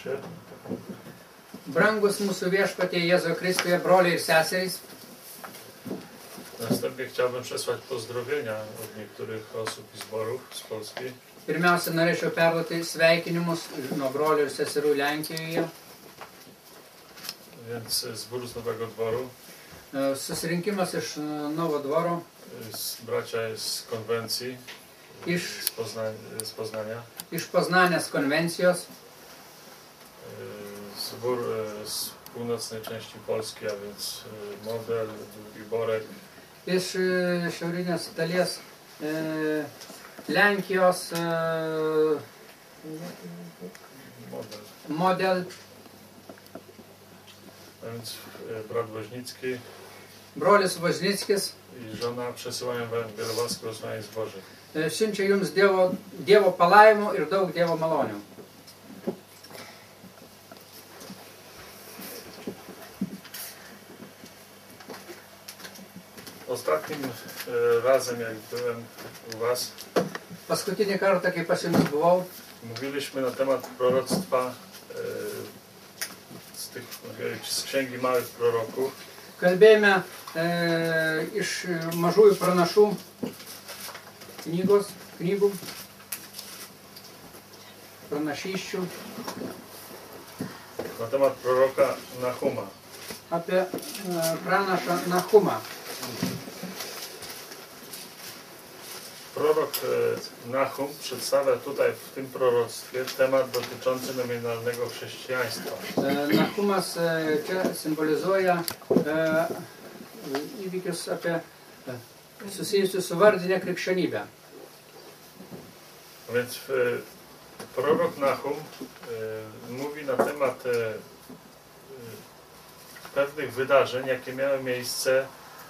się. Brangus mūsų viešpatie Jėzuje Kristuje, broliai ir seserys. Następnie chciałbym przesłać pozdrowienia od niektórych osób i zborów z Polski. Pirmiausia, norėčiau perduoti sveikinimus nuo brolių ir seserų Lenkijoje. Więc zbór z Nowego Dworu. Susirinkimas iš Novo Dvoro. Bracia z konwencji. Z Poznania. Iš Poznanės konvencijos. Zbór z północnej części Polski, a więc Model, Długi Borek. Iš šiaurinės dalies Lenkijos Model. A więc brat Woźnicki. Brolis Woźnickis. I żona przesyłają wam wielowaskie błogosławienie zboży. Siunčia jums Dievo palaimų ir daug Dievo malonių. Ostatnim razem, jak byłem u was, Paskutinį kartą, kai pas jums buvau, mówiliśmy na temat proroctwa z Księgi Małych Proroków. Kalbėjome iš mažųjų pranašų knygų, pranašysčių. Na temat proroka Nahuma. Apie pranašą Nahumą. Prorok Nahum przedstawia tutaj w tym proroctwie temat dotyczący nominalnego chrześcijaństwa. Nahumas čia symbolizuoja įvykius apie susijusius su vardinė krikščionybė. A więc prorok Nahum mówi na temat pewnych wydarzeń, jakie miały miejsce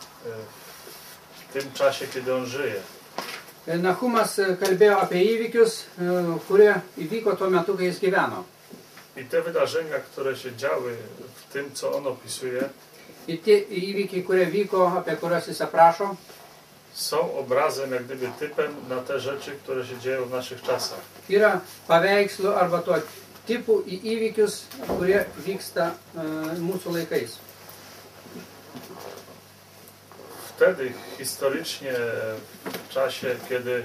w tym czasie, kiedy on żyje. Nahumas kalbėjo apie įvykius, kurie įvyko tuo metu, kai jis gyveno. I te wydarzenia, które się działy w tym, co on opisuje, I tie įvykiai, kurie vyko, apie kuriuos jis aprašo, są obrazem, jak gdyby typem na te rzeczy, które się dzieją w naszych czasach. yra paveikslų arba tuo tipų į įvykius, kurie vyksta mūsų laikais. Wtedy historycznie, w czasie, kiedy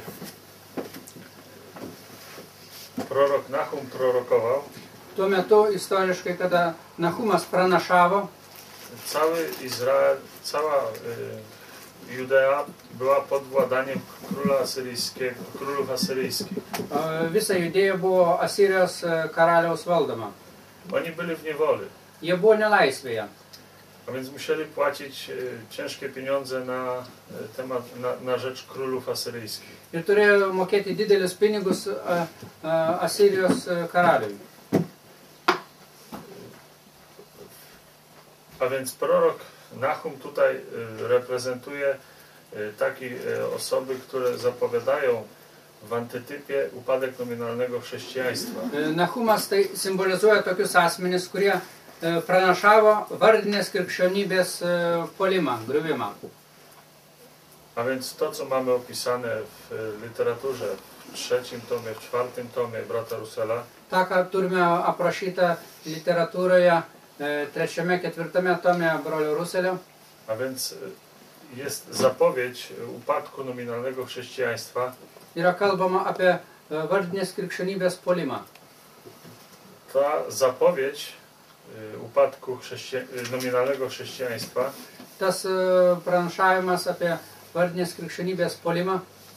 prorok Nahum prorokował, Tuo metu istoriškai, kada Nahumas pranašavo, cały Izrael, cała Judea była pod władaniem królów asyryjskich. Visa Judėja buvo Asirijos karaliaus valdoma. Oni byli w niewoli, Jie buvo nelaisvėje. a więc musieli płacić ciężkie pieniądze na rzecz królów asyryjskich. Ir turėjo mokėti didelius pinigus Asirijos karaliui. A więc prorok Nahum tutaj reprezentuje takie osoby, które zapowiadają w antytypie upadek nominalnego chrześcijaństwa. Nahumas tai simbolizuoja tokius asmenis, kurie pranašavo vardinės krikščionybės puolimą, griuvimą. A więc to, co mamy opisane w literaturze, w 3. tomie, w 4. tomie brata Russella, Ta, ką turime aprašytą literatūroje 3., 4. tome brolio Ruselio. a więc jest zapowiedź upadku nominalnego chrześcijaństwa. Yra kalbama apie vardinės krikščionybės puolimą. Ta zapowiedź upadku nominalnego chrześcijaństwa Tas pranašavimas apie vardinės krikščionybės puolimą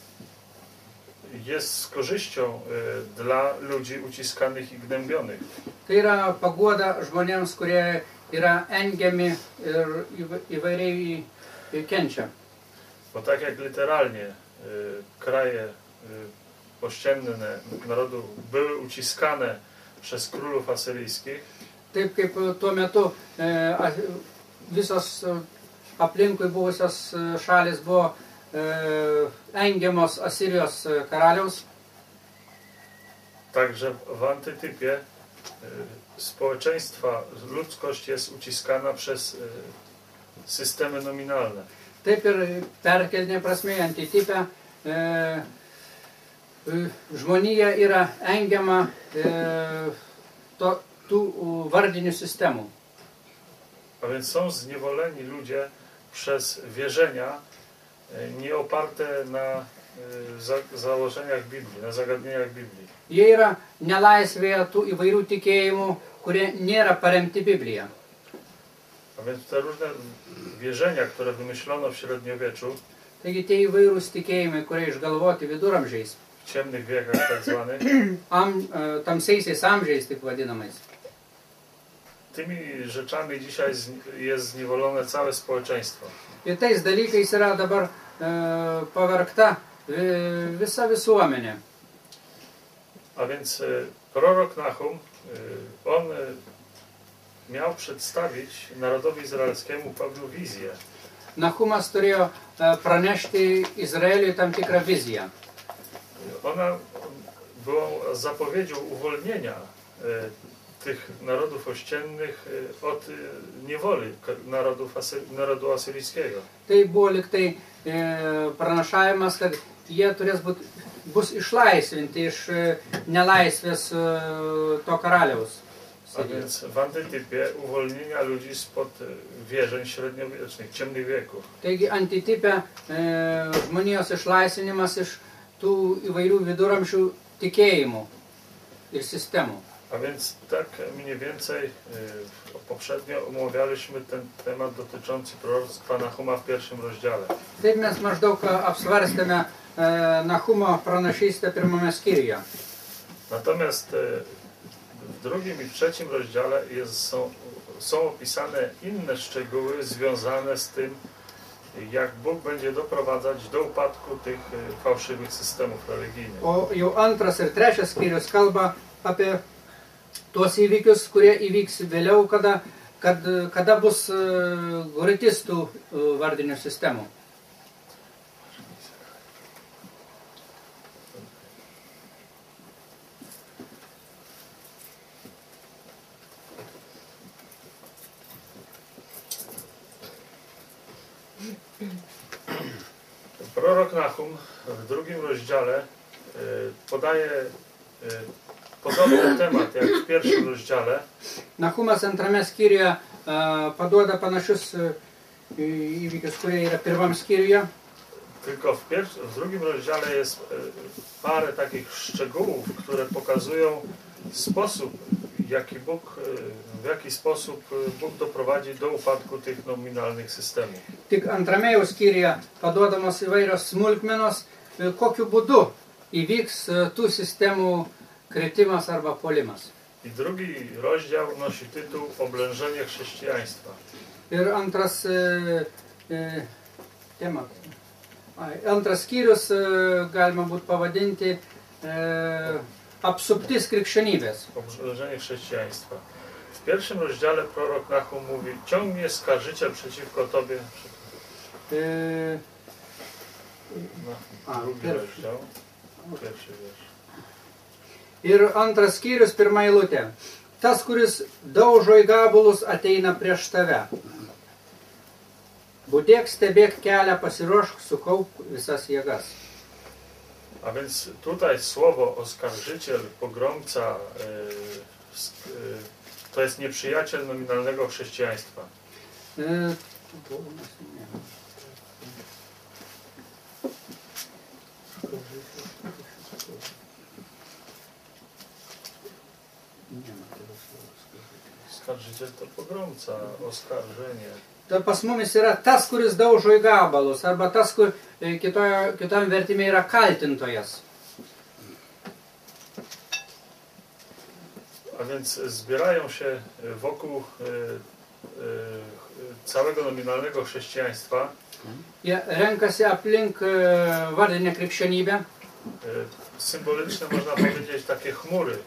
jest z korzyścią dla ludzi uciskanych i gnębionych. tai yra paguoda žmonėms, kurie yra engiami ir įvairiai kenčia. Bo tak jak literalnie kraje ościenne narodu były uciskane przez królów asyryjskich, Taip kaip tuo metu visos aplinkui buvusios šalis buvo engiamos Asirijos karaliaus, także w antytypie społeczeństwa, ludzkość jest uciskana przez systemy nominalne. taip ir perkeltinė prasme antitipė žmonija yra engiama tų vardinių sistemų. A więc są zniewoleni ludzie przez wierzenia nie oparte na założeniach Biblii, na zagadnieniach Biblii. Jie yra nelaisvėje tų įvairių tikėjimų, kurie nėra paremti Biblija. A więc te różne wierzenia, które wymyślono w średniowieczu, Taigi tie įvairūs tikėjimai, kurie išgalvoti viduramžiais, w ciemnych wiekach tak zwanych, tamsiaisiais amžiais, taip vadinamais. tymi rzeczami dzisiaj jest zniewolone całe społeczeństwo. Ir tais dalykais yra dabar pavergta visa visuomenė. A więc prorok Nahum, on miał przedstawić narodowi izraelskiemu pewną wizję. Nahumas turėjo pranešti Izraeliui tam tikrą wizję. Ona była zapowiedzią uwolnienia tych narodów ościennych od niewoli narodu asyryjskiego. Tai buvo liktai pranašavimas, kad jie bus išlaisvinti iš nelaisvės to karaliaus. A więc w antytypie uwolnienia ludzi spod wierzeń średniowiecznych, ciemnych wieków. Taigi antitipė žmonijos išlaisvinimas iš tų įvairių viduramžių tikėjimų ir sistemų. A więc tak mniej więcej poprzednio omawialiśmy ten temat dotyczący proroctwa Nahuma w pierwszym rozdziale. Taip mes maždaug apsvarstėme Nahumo pranašystę pirmame skyriuje. Natomiast w drugim i w trzecim rozdziale są opisane inne szczegóły związane z tym, jak Bóg będzie doprowadzać do upadku tych fałszywych systemów religijnych. O jau antras ir trečias skyrius kalba apie tuos įvykius, kurie įvyks vėliau, kada bus griūtis tų vardinių sistemų. Prorok Nahum w drugim rozdziale podaje podobny temat jak w pierwszym rozdziale. Nahumas antrame skyriuje paduoda panašius įvykius, kurie yra pirmam skyriuje. Tylko w drugim rozdziale jest parę takich szczegółów, które pokazują sposób, w jaki sposób Bóg doprowadzi do upadku tych nominalnych systemów. Tik antrame jau skyriuje paduodamos įvairios smulkmenos, kokiu būdu įvyks tų sistemų kritimas arba puolimas. I drugi rozdział nosi tytuł Oblężenie chrześcijaństwa. Ir antras skyrius galima būtų pavadinti apsuptis krikščionybės. Oblężenie chrześcijaństwa. W pierwszym rozdziale prorok Nahum mówi: ciągnie skarżyciel przeciwko tobie. Drugi rozdział, pierwszy wiersz. Ir antras skyrius, pirma eilutė. Tas, kuris daužo į gabalus, ateina prieš tave. Budėk, stebėk kelią, pasiruošk, sukaupk visas jėgas. A więc tutaj słowo oskarżyciel, pogromca, to jest nieprzyjaciel nominalnego chrześcijaństwa. Oskarżyciel to pogromca, oskarżenie. Tai pas mumis yra tas, kuris daužo į gabalus, arba tas, kur kitam vertime yra kaltintojas. A więc zbierają się wokół całego nominalnego chrześcijaństwa. Jie renkasi aplink vardinę krikščionybę. Symboliczne, można powiedzieć, takie chmury.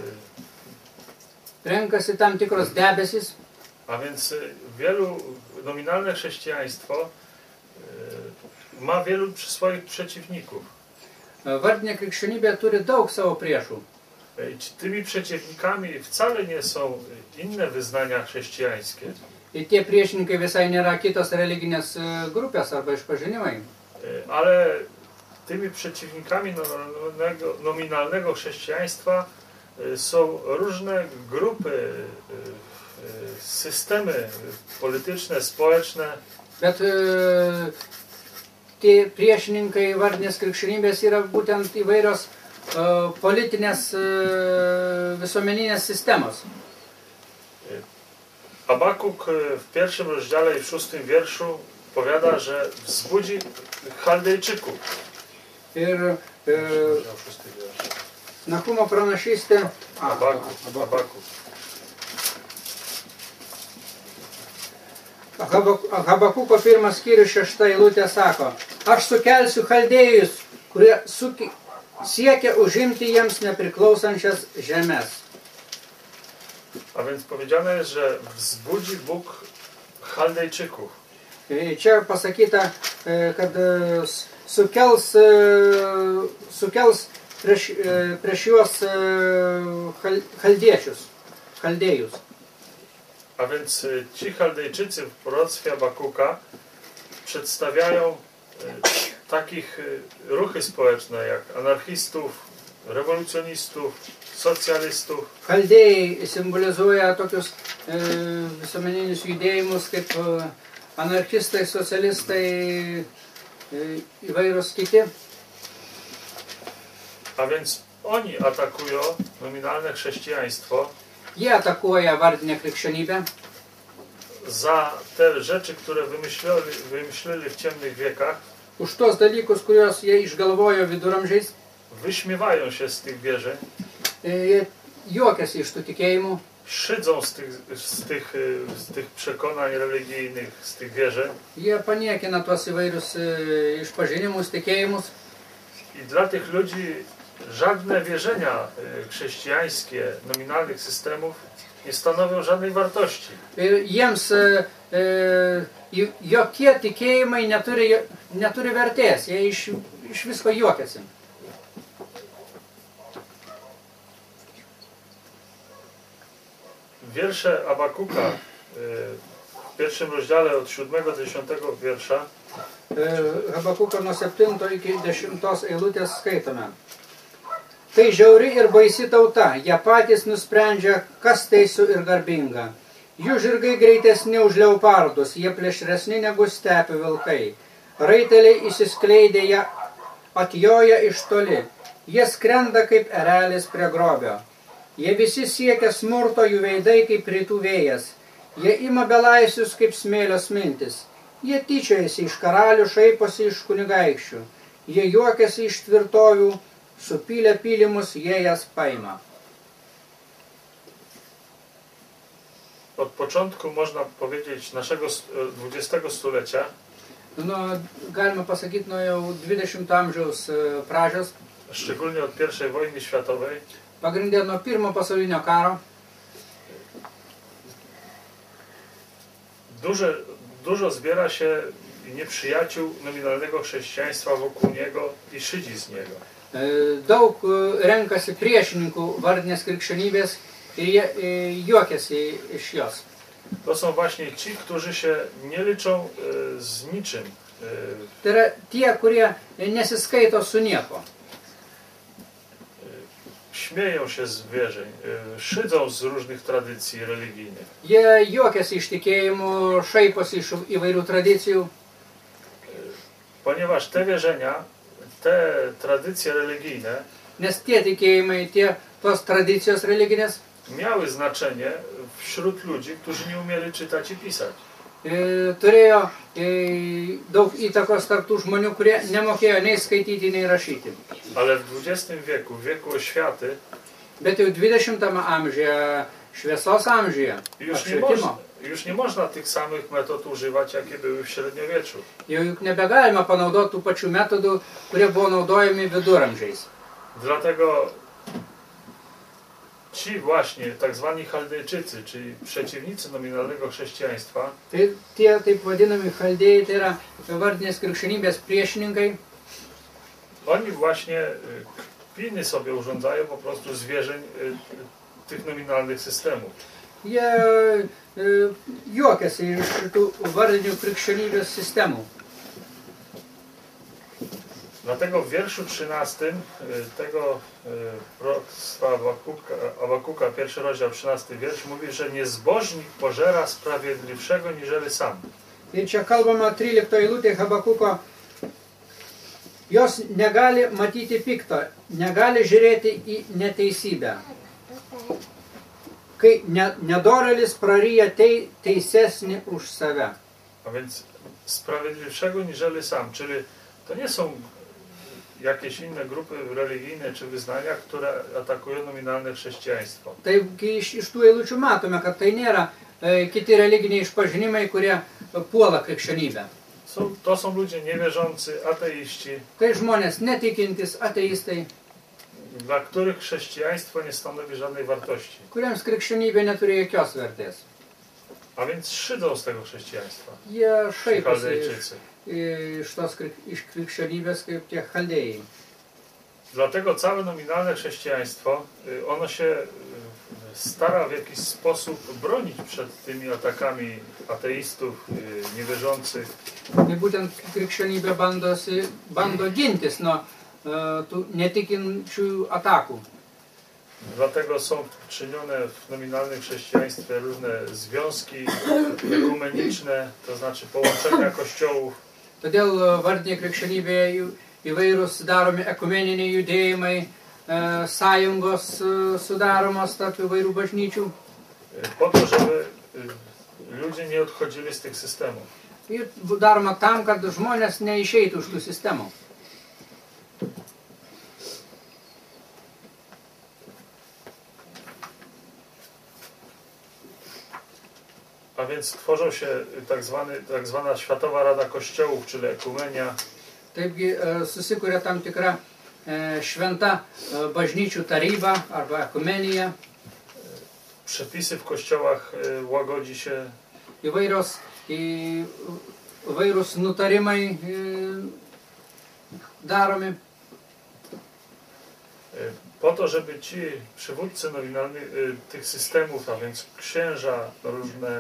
Renkasi tam tikros debesis. A więc nominalne chrześcijaństwo ma wielu swoich przeciwników. Vardinė krikščionybė turi daug savo priešų. Tymi przeciwnikami wcale nie są inne wyznania chrześcijańskie. Ir tie priešininkai visai nėra kitos religinės grupės arba išpažinimai. Ale tymi przeciwnikami nominalnego chrześcijaństwa są różne grupy, systemy polityczne, społeczne. Bet tie priešininkai vardinės krikščionybės yra būtent įvairios politinės visuomeninės systemos. Habakuk w pierwszym rozdziale i w 6 wierszu powiada, że wzbudzi Chaldejczyków. Ir Nahumo pranašystė. Habakuk. Habakuko 1 skyrius 6 eilutė sako: Aš sukelsiu chaldėjus, kurie siekia užimti jiems nepriklausančias žemes. A więc powiedziane jest, że wzbudzi Bóg Chaldejczyków. Čia pasakyta, kad sukels prieš juos chaldėjus. A więc ci Chaldejczycy w proroctwie Habakuka przedstawiają takich ruchy społeczne jak anarchistów, rewolucjonistów, socjalistów. Chaldėjai simbolizuoja tokius visuomeninius judėjimus kaip anarchistai, socjalistai, įvairūs kiti. A więc oni atakują nominalne chrześcijaństwo. Jie atakuoja vardinę krikščionybę. Za te rzeczy, które wymyślili w ciemnych wiekach. Už tos dalykus, kuriuos jie išgalvojo viduramžiais. Wyśmiewają się z tych wierzeń. Jie juokiasi iš tų tikėjimų. Szydzą z tych przekonań religijnych, z tych wierzeń. Jie paniekina tuos įvairius išpažinimus, tikėjimus. I dla tych ludzi żadne wierzenia chrześcijańskie nominalnych systemów nie stanowią żadnej wartości. Jiems jokie tikėjimai neturi vertės. Jie iš visko juokiasi. Wiersze Habakuka w pierwszym rozdziale od 7 do 10 wiersza. Habakuko nuo 7 iki 10 eilutės skaitome. Tai žiauri ir baisi tauta, jie patys nusprendžia, kas teisų ir garbinga. Jų žirgai greitesni už leopardus, jie plėšresni negu stepių vilkai. Raiteliai įsiskleidė, jie atjoja iš toli. Jie skrenda kaip erelis prie grobio. Jie visi siekia smurto, jų veidai kaip rytų vėjas. Jie ima belaisius kaip smėlio smintis. Jie tyčiojasi iš karalių, šaiposi iš kunigaikščių. Jie juokiasi iš tvirtovių, supylę pylimus, jie jas paima. Od początku, można powiedzieć, naszego XX stulecia Galima pasakyti nuo jau 20 amžiaus pradžios, szczególnie od I wojny światowej, pagrindė nuo pirmo pasaulinio karo, dużo zbiera się nieprzyjaciół nominalnego chrześcijaństwa wokół niego i szydzi z niego. Daug renkasi priešininkų vardinės krikščionybės ir jie juokiasi iš jos. To są właśnie ci, którzy się nie liczą z niczym. Tai yra tie, kurie nesiskaito su nieko. Śmieją się z wierzeń, szydzą z różnych tradycji religijnych. Jie juokiasi iš tikėjimų, šaiposi iš įvairių tradicijų. Ponieważ te wierzenia, te tradycje religijne, nes tie tikėjimai, tos tradicijos religinės miały znaczenie wśród ludzi, którzy nie umieli czytać i pisać. Turėjo daug įtakos tarp tų žmonių, kurie nemokėjo nei skaityti, nei rašyti. Ale w XX wieku, w wieku oświaty, bet jau 20 amžiuje, šviesos amžiuje, już nie można tych samych metod używać, jakie były w średniowieczu. Jau juk nebegalima panaudoti tų pačių metodų, kurie buvo naudojami viduramžiais. Dlatego ci właśnie tak zwani Chaldejczycy, czyli przeciwnicy nominalnego chrześcijaństwa, tie taip vadinami chaldėjai, tai yra vardinės krikščionybės priešininkai. Oni właśnie kpiny sobie urządzają po prostu z wierzeń tych nominalnych systemów. Jie juokiasi iš tų vardinių krikščionybės sistemų. Dlatego w wierszu 13 tego proroctwa Abakuka, 1 rozdział, 13 wiersz, mówi, że niezbożnik pożera sprawiedliwszego niżeli sam. Ir čia kalbama 13 eilutė Habakuko. Jos negali matyti pikto, negali žiūrėti į neteisybę. Kai nedoralis praryja teisesnį už save. A więc sprawiedliwszego niżeli sam, czyli to nie są jakieś inne grupy religijne czy wyznania, które atakują nominalne chrześcijaństwo. Taigi iš tų eilučių matome, kad tai nėra kiti religiniai išpažinimai, kurie puola krikščionybę. To są ludzie niewierzący, ateiści. Tai žmonės netikintis, ateistai, dla których chrześcijaństwo nie stanowi żadnej wartości. Kuriems krikščionybė neturi jokios vertės. A więc szydzą z tego chrześcijaństwa. Jie šaiposi iš krikščionybės kaip tie chaldėjai. Dlatego całe nominalne chrześcijaństwo, ono się stara w jakiś sposób bronić przed tymi atakami ateistów, niewierzących. Tai būtent krikščionybė bando gintis nuo tų netikinčių atakų. Dlatego są czynione w nominalnym chrześcijaństwie różne związki ekumeniczne, to znaczy połączenia kościołów. Todėl vardinėje krikščionybėje įvairūs daromi ekumeniniai judėjimai, sąjungos sudaromos tarp įvairių bažnyčių. Po to, żeby ludzie nie odchodzili z tych systemów. Ir daroma tam, kad žmonės neišeitų iš tų sistemų. A więc tworzą się tak zwana Światowa Rada Kościołów, czyli ekumenia. Taipgi susikuria tam tikra šventa bažnyčių taryba arba ekumenija. Przepisy w kościołach łagodzi się. Įvairūs nutarimai daromi. Po to, żeby ci przywódcy nominalni tych systemów, a więc księża, różne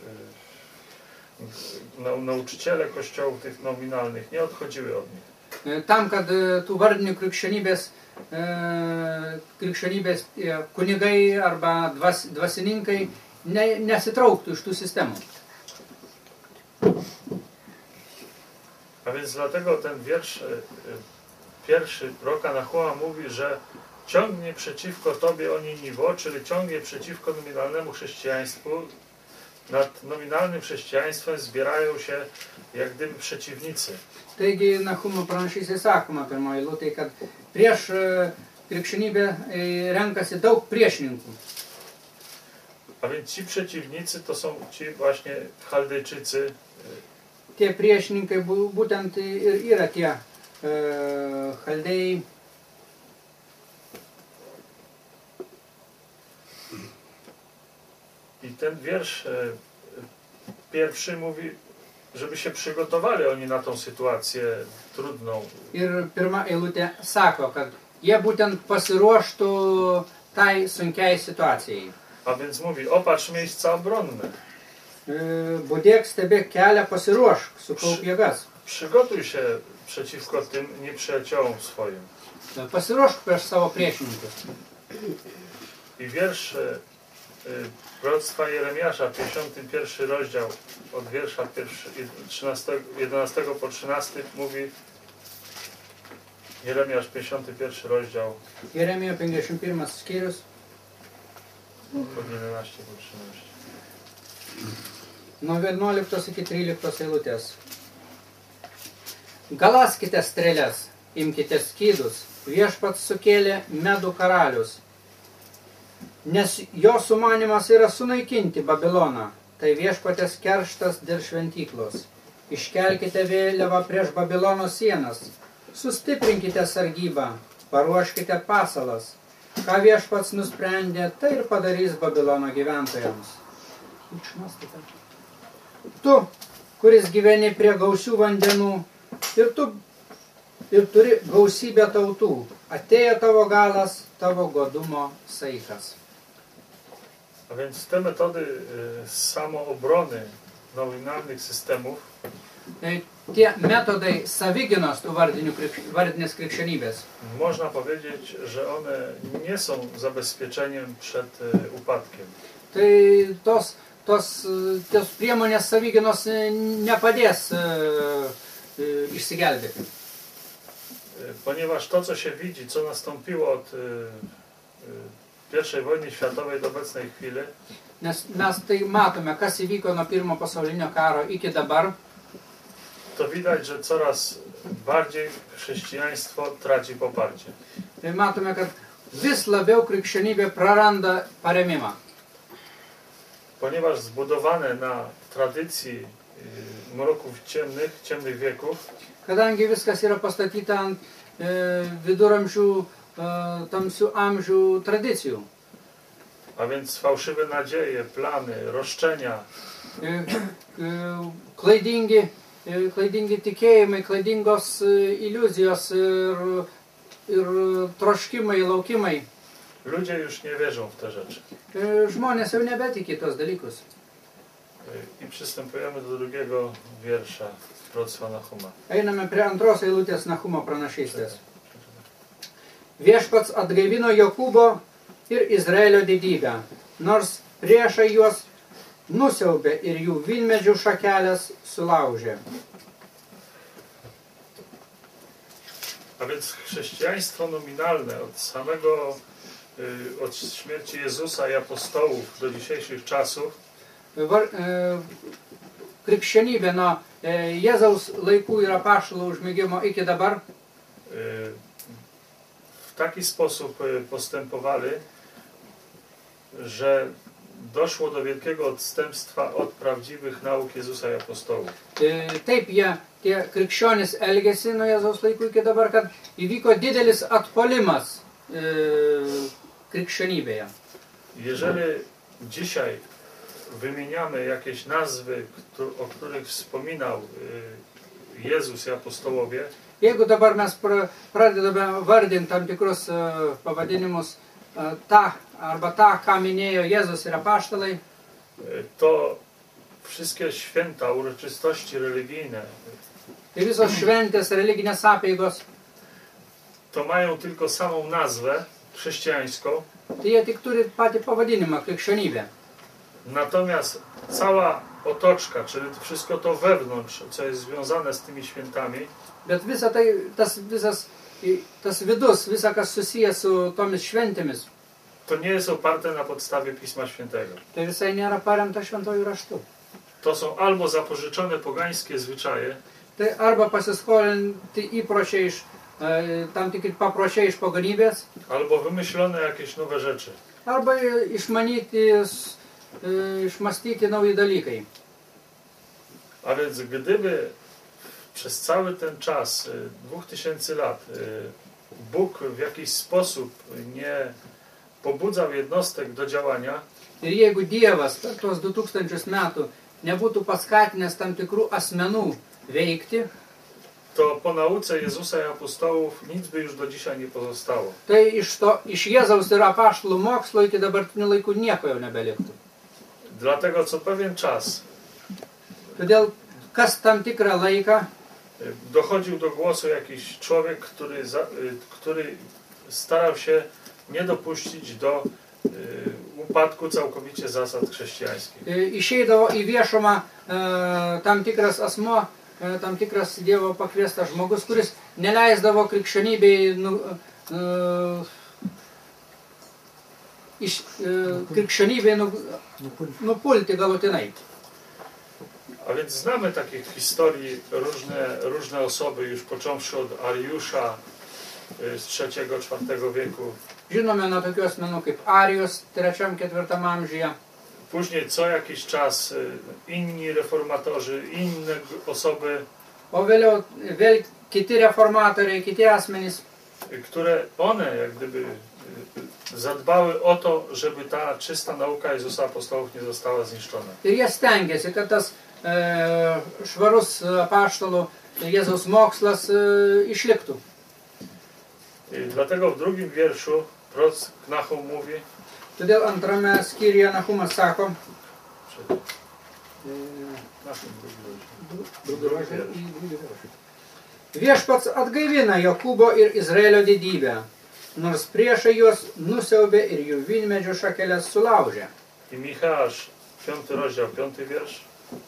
nauczyciele kościołów tych nominalnych nie odchodziły od nich. Tam, kad tų vardinių krikščionybės kunigai arba dvasininkai nesitrauktų iš tų sistemų. A więc dlatego ten wiersz pierwszy proroka Nahuma mówi, że ciągnie przeciwko tobie o Niniwo, czyli ciągnie przeciwko nominalnemu chrześcijaństwu. Nad nominalnym chrześcijaństwem zbierają się jak gdyby przeciwnicy. Taigi Nahumo pranašystėje sakoma pirmoje eilutėje, kad prieš krikščionybę renkasi daug priešininkų. A więc ci przeciwnicy to są ci właśnie Chaldejczycy. Tie priešininkai būtent ir yra tie chaldėjai. I ten wiersz pierwszy mówi, żeby się przygotowali oni na tą sytuację trudną. Ir pirma eilutė sako, kad jie būtent pasiruoštų tai sunkiai situacijai. A więc mówi, opatrz miejsca obronne. Budėk, stebėk kelią, pasiruošk, sukaup jėgas. Przygotuj się przeciwko tym nieprzyjaciołom swoim. Pasiruošk prieš savo priešininkus. I wiersz proroctwa Jeremiasza, 51 rozdział, od wiersza 11 po 13 mówi, Jeremiasz 51 rozdział, Jeremijo 51 skyrius, od 11 po 13. Nuo 11 iki 13 eilutės. Galaskite strėles, imkite skydus, viešpats sukėlė medų karalius, nes jo sumanimas yra sunaikinti Babiloną, tai viešpatės kerštas dėl šventyklos. Iškelkite vėliavą prieš Babilono sienas, sustiprinkite sargybą, paruoškite pasalas. Ką viešpats nusprendė, tai ir padarys Babilono gyventojams. Tu, kuris gyveni prie gausių vandenų, ir turi gausybę tautų, atėjo tavo galas, tavo godumo saikas. A więc te metody samoobrony nominalnych systemów tie metodai savigynos tų vardinės krikščionybės. Można powiedzieć, że one nie są zabezpieczeniem przed upadkiem. Tai tos priemonės savigynos nepadės išsigelbėti. Ponieważ to, co się widzi, co nastąpiło od I wojny światowej do obecnej chwili, Nes mes tai matome, kas įvyko nuo pirmo pasaulinio karo iki dabar. to widać, że coraz bardziej chrześcijaństwo traci poparcie. Tai matome, kad vis labiau krikščionybė praranda paremimą. Ponieważ zbudowane na tradycji mroków ciemnych wieków, Kadangi viskas yra pastatyta ant viduramžių, tamsių amžių tradicijų. a więc fałszywe nadzieje, plany, roszczenia, Klaidingi tikėjimai, klaidingos iliuzijos ir troškimai, laukimai. ludzie już nie wierzą w te rzeczy. Žmonės jau nebetiki tos dalykus. I przystępujemy do drugiego wiersza proroctwa Nahuma. Einame prie antros eilutės Nahumo pranašystės. Viešpats atgaivino Jokūbo ir Izraelio didybę, nors priešai juos nusiaubė ir jų vynmedžių šakelės sulaužė. A więc chrześcijaństwo nominalne od śmierci Jezusa i apostołów do dzisiejszych czasów Krikščionybė nuo Jėzaus laikų ir apaštalų užmigimo iki dabar w taki sposób postępowali, że doszło do wielkiego odstępstwa od prawdziwych nauk Jezusa i apostołów. Taip tie krikščionys elgėsi nuo Jėzaus laikų iki dabar, kad įvyko didelis atpolimas krikščionybėje. Jeżeli dzisiaj wymieniamy jakieś nazwy, o których wspominał Jezus i apostołowie, Jeigu dabar mes pradedame vardinti tam tikrus pavadinimus, tą, ką minėjo Jėzus ir apaštalai, to wszystkie święta, uroczystości religijne, tai visos šventės, religinės apeigos, to mają tylko samą nazwę chrześcijańską, tai jie tik turi patį pavadinimą krikščionybė. natomiast cała otoczka, czyli wszystko to wewnątrz, co jest związane z tymi świętami, Bet visa tai, tas vidus, visa kas susijęs su tomis šventėmis, to nie jest oparte na podstawie Pisma Świętego. tai visai nėra paremta šventojų raštu. To są albo zapożyczone pogańskie zwyczaje, Tai arba pasiskolinti įpročiai iš, tam tikri papročiai iš pagonybės, albo wymyślone jakieś nowe rzeczy. arba išmastyti nauji dalykai. A więc gdyby przez cały ten czas, 2000 lat, Bóg w jakiś sposób nie pobudzał jednostek do działania, Ir jeigu Dievas per tuos 2000 metų nebūtų paskatinęs tam tikrų asmenų veikti, to po nauce Jezusa i apostołów nic by już do dzisiaj nie pozostało. tai iš Jėzaus ir apaštalų mokslo iki dabartinių laikų nieko jau nebeliktų. Dlatego co pewien czas Todėl kas tam tikrą laiką dochodził do głosu jakiś człowiek, który starał się nie dopuścić do upadku całkowicie zasad chrześcijańskich. išeidavo į viešumą tam tikras asmo, tam tikras Dievo pakviestas žmogus, kuris neleisdavo krikščionybei nupulti galutinai. A więc znamy takich historii, różne osoby, już począwszy od Ariusza z III-IV wieku. Žinome nuo tokių asmenų kaip Arijus 3-4 amžiuje. Później co jakiś czas inni reformatorzy, inne osoby, O vėliau vėl kiti reformatoriai, kiti asmenys, które one jak gdyby zadbały o to, żeby ta czysta nauka Jezusa apostołów nie została zniszczona. ir jie stengiasi, kad tas švarus apaštalų Jėzaus mokslas išliktų. I dlatego w drugim wierszu prorok Nahum mówi, Todėl antrame skyriuje Nahumas sako, Na tym Drugi rozdział i drugi rozdział. Viešpats atgaivina Jokūbo ir Izraelio didybę, nors priešai juos nusiaubė ir jų vynmedžių šakeles sulaužė. I Micheasz, 5 rozdział, 5 wiersz.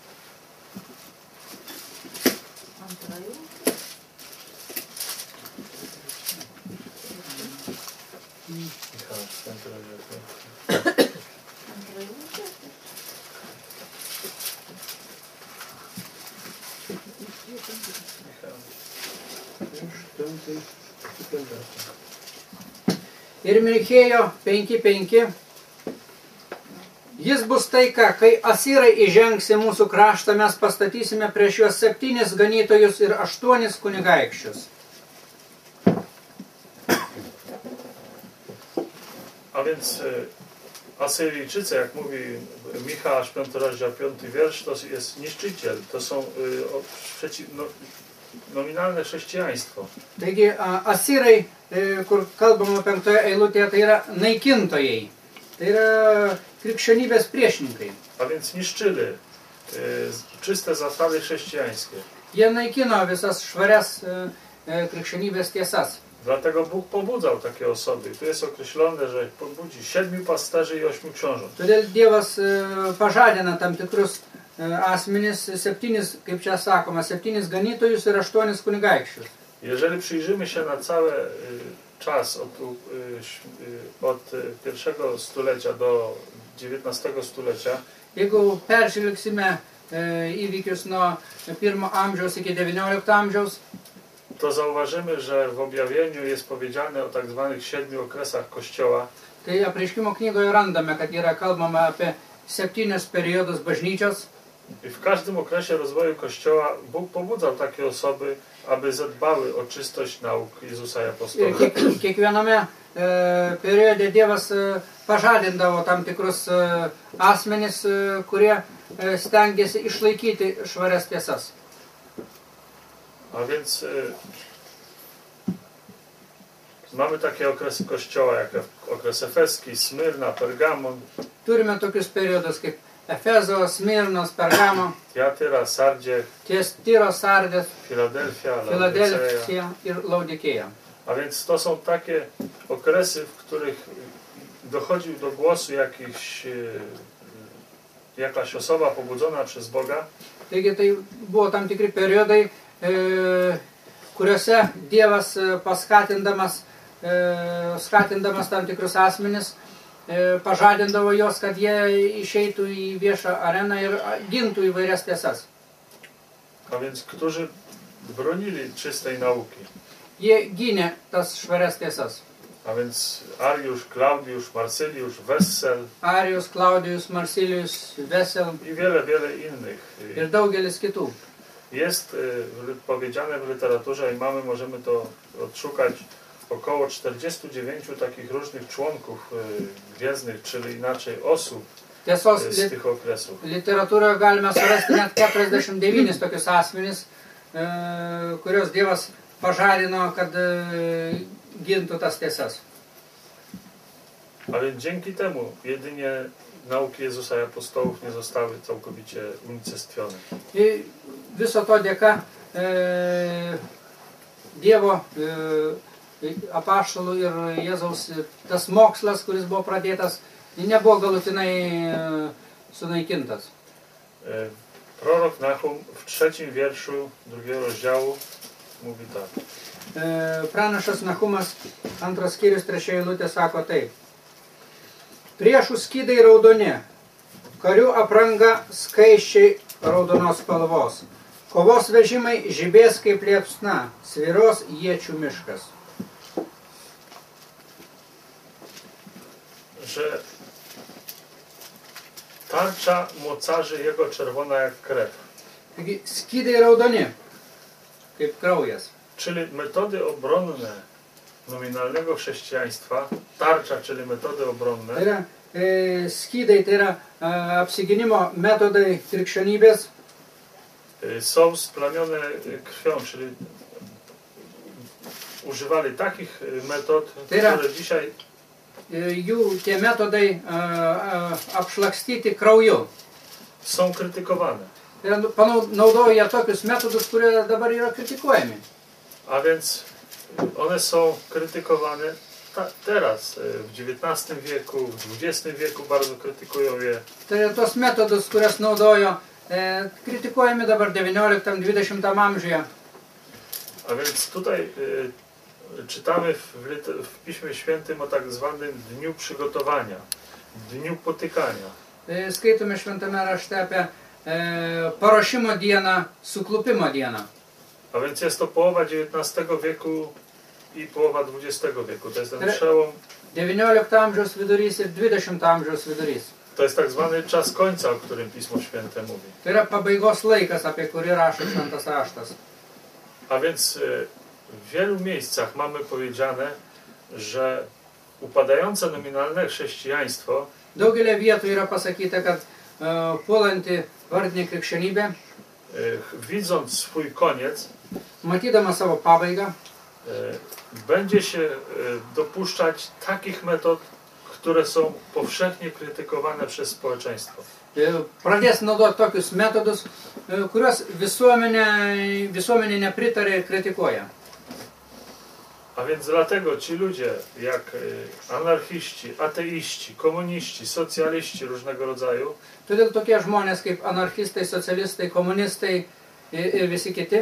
Micheasz, 5 rozdział, 5. Ir Michėjo 5:5. Jis bus taika, kai asirai įžengs į mūsų kraštą, mes pastatysime prieš juos 7 ganytojus ir 8 kunigaikščius. A więc Asyryjczycy, jak mówi Micheasz, 5 rozdział, 5 wiersz, to jest niszczyciel. To są nominalne chrześcijaństwo. Taigi asirai, kur kalbama 5 eilutėje, tai yra naikintojai. Tai yra krikščionybės priešininkai. A więc niszczyli czyste zasady chrześcijańskie. Jie naikino visas švarias krikščionybės tiesas. Dlatego Bóg pobudzał takie osoby. Tu jest określone, że pobudzi 7 pasterzy i 8 książąt. Todėl Dievas pažadina tam tikrus asmenis, 7, kaip čia sakoma, 7 ganytojus ir 8 kunigaikščius. Jeżeli przyjrzymy się na cały czas od pierwszego stulecia do XIX stulecia, Jeigu peržvelgsime įvykius nuo 1 amžiaus iki 19 amžiaus, to zauważymy, że w objawieniu jest powiedziane o tak zwanych 7 okresach Kościoła. tai apreiškimo knygoje randame, kad yra kalbama apie 7 periodus bažnyčios. I w każdym okresie rozwoju Kościoła Bóg pobudzał takie osoby, aby zadbały o czystość nauk Jezusa i apostołów. Ir kiekviename periode Dievas pažadindavo tam tikrus asmenis, kurie stengiasi išlaikyti švarias tiesas. A więc mamy takie okresy Kościoła, jak okres efeski, Smyrna, Pergamon. Turime tokius periodus kaip Efezo, Smirnos, Pergamo, Tiatyra, Sardzie, Tyro, Sardes, Filadelfia, Filadelfija ir Laudikėja. A więc to są takie okresy, w których dochodził do głosu jakaś osoba pobudzona przez Boga. Taigi tai buvo tam tikri periodai, kuriuose Dievas skatindamas tam tikrus asmenis, pažadindavo juos, kad jie išeitų į viešą areną ir gintų įvairias tiesas. A więc którzy bronili czystej nauki. Jie gynė tas švarias tiesas. A więc Ariusz, Klaudiusz, Marsyliusz, Wessel Arijus, Klaudijus, Marsilijus, Vesel i wiele, wiele innych. ir daugelis kitų. Jest powiedziane w literaturze i możemy to odszukać, około 49 takich różnych członków gwiezdnych, czyli inaczej osób Tiesos z tych okresów. literatūroje galime surasti net 49 tokius asmenis, kurios Dievas pažadino, kad gintų tas tiesas. A więc dzięki temu jedynie nauki Jezusa i apostołów nie zostały całkowicie unicestwione. I viso to dėka Dievo apaštalų ir Jėzaus tas mokslas, kuris buvo pradėtas, nebuvo galutinai sunaikintas. Prorok Nahum w 3 wierszu 2 rozdziału mówi tak. Pranašas Nahumas 2 skyrius 3 eilutė sako taip. Priešų skydai raudoni, karių apranga skaisčiai raudonos spalvos. Kovos vežimai žibės kaip liepsna, svyros iečių miškas. Że tarcza mocarzy jego czerwona jak krew. Taigi skydai raudoni, kaip kraujas. Czyli metody obronne nominalnego chrześcijaństwa, tarcza, czyli metody obronne, Tai yra skydai, tai yra apsiginimo metodai krikščionybės, są splamione krwią, czyli używali takich metod, które dzisiaj jų tie metodai apšlakstyti krauju. są krytykowane. Ir naudoja tokius metodus, kurie dabar yra kritikuojami. A więc one są krytykowane teraz, w XIX wieku, w XX wieku bardzo krytykują je. Tai yra tos metodus, kurias naudojo, kritikuojami dabar XIX-XX amžiuje. A więc tutaj czytamy w Piśmie Świętym o tak zwanym dniu przygotowania, dniu potykania. Skaitome šventame rašte apie paruošimo dieną, suklupimo dieną. A więc jest to połowa XIX wieku i połowa XX wieku. To jest ten przełom. XIX amžiaus vidurys ir XX amžiaus vidurys. To jest tak zwany czas końca, o którym Pismo Święte mówi. Tai yra pabaigos laikas, apie kurį rašo šventas raštas. A więc w wielu miejscach mamy powiedziane, że upadające nominalne chrześcijaństwo Daugelio vietų yra pasakyta, kad puolanti vardinė krikščionybė, widząc swój koniec, matydama savo pabaigą, będzie się dopuszczać takich metod, które są powszechnie krytykowane przez społeczeństwo. Pradės naudoti tokius metodus, kuriuos visuomenė nepritarė ir kritikuoja. A więc dlatego ci ludzie jak anarchiści, ateiści, komuniści, socjaliści różnego rodzaju, Todėl tokie žmonės kaip anarchistai, socialistai, komunistai ir visi kiti,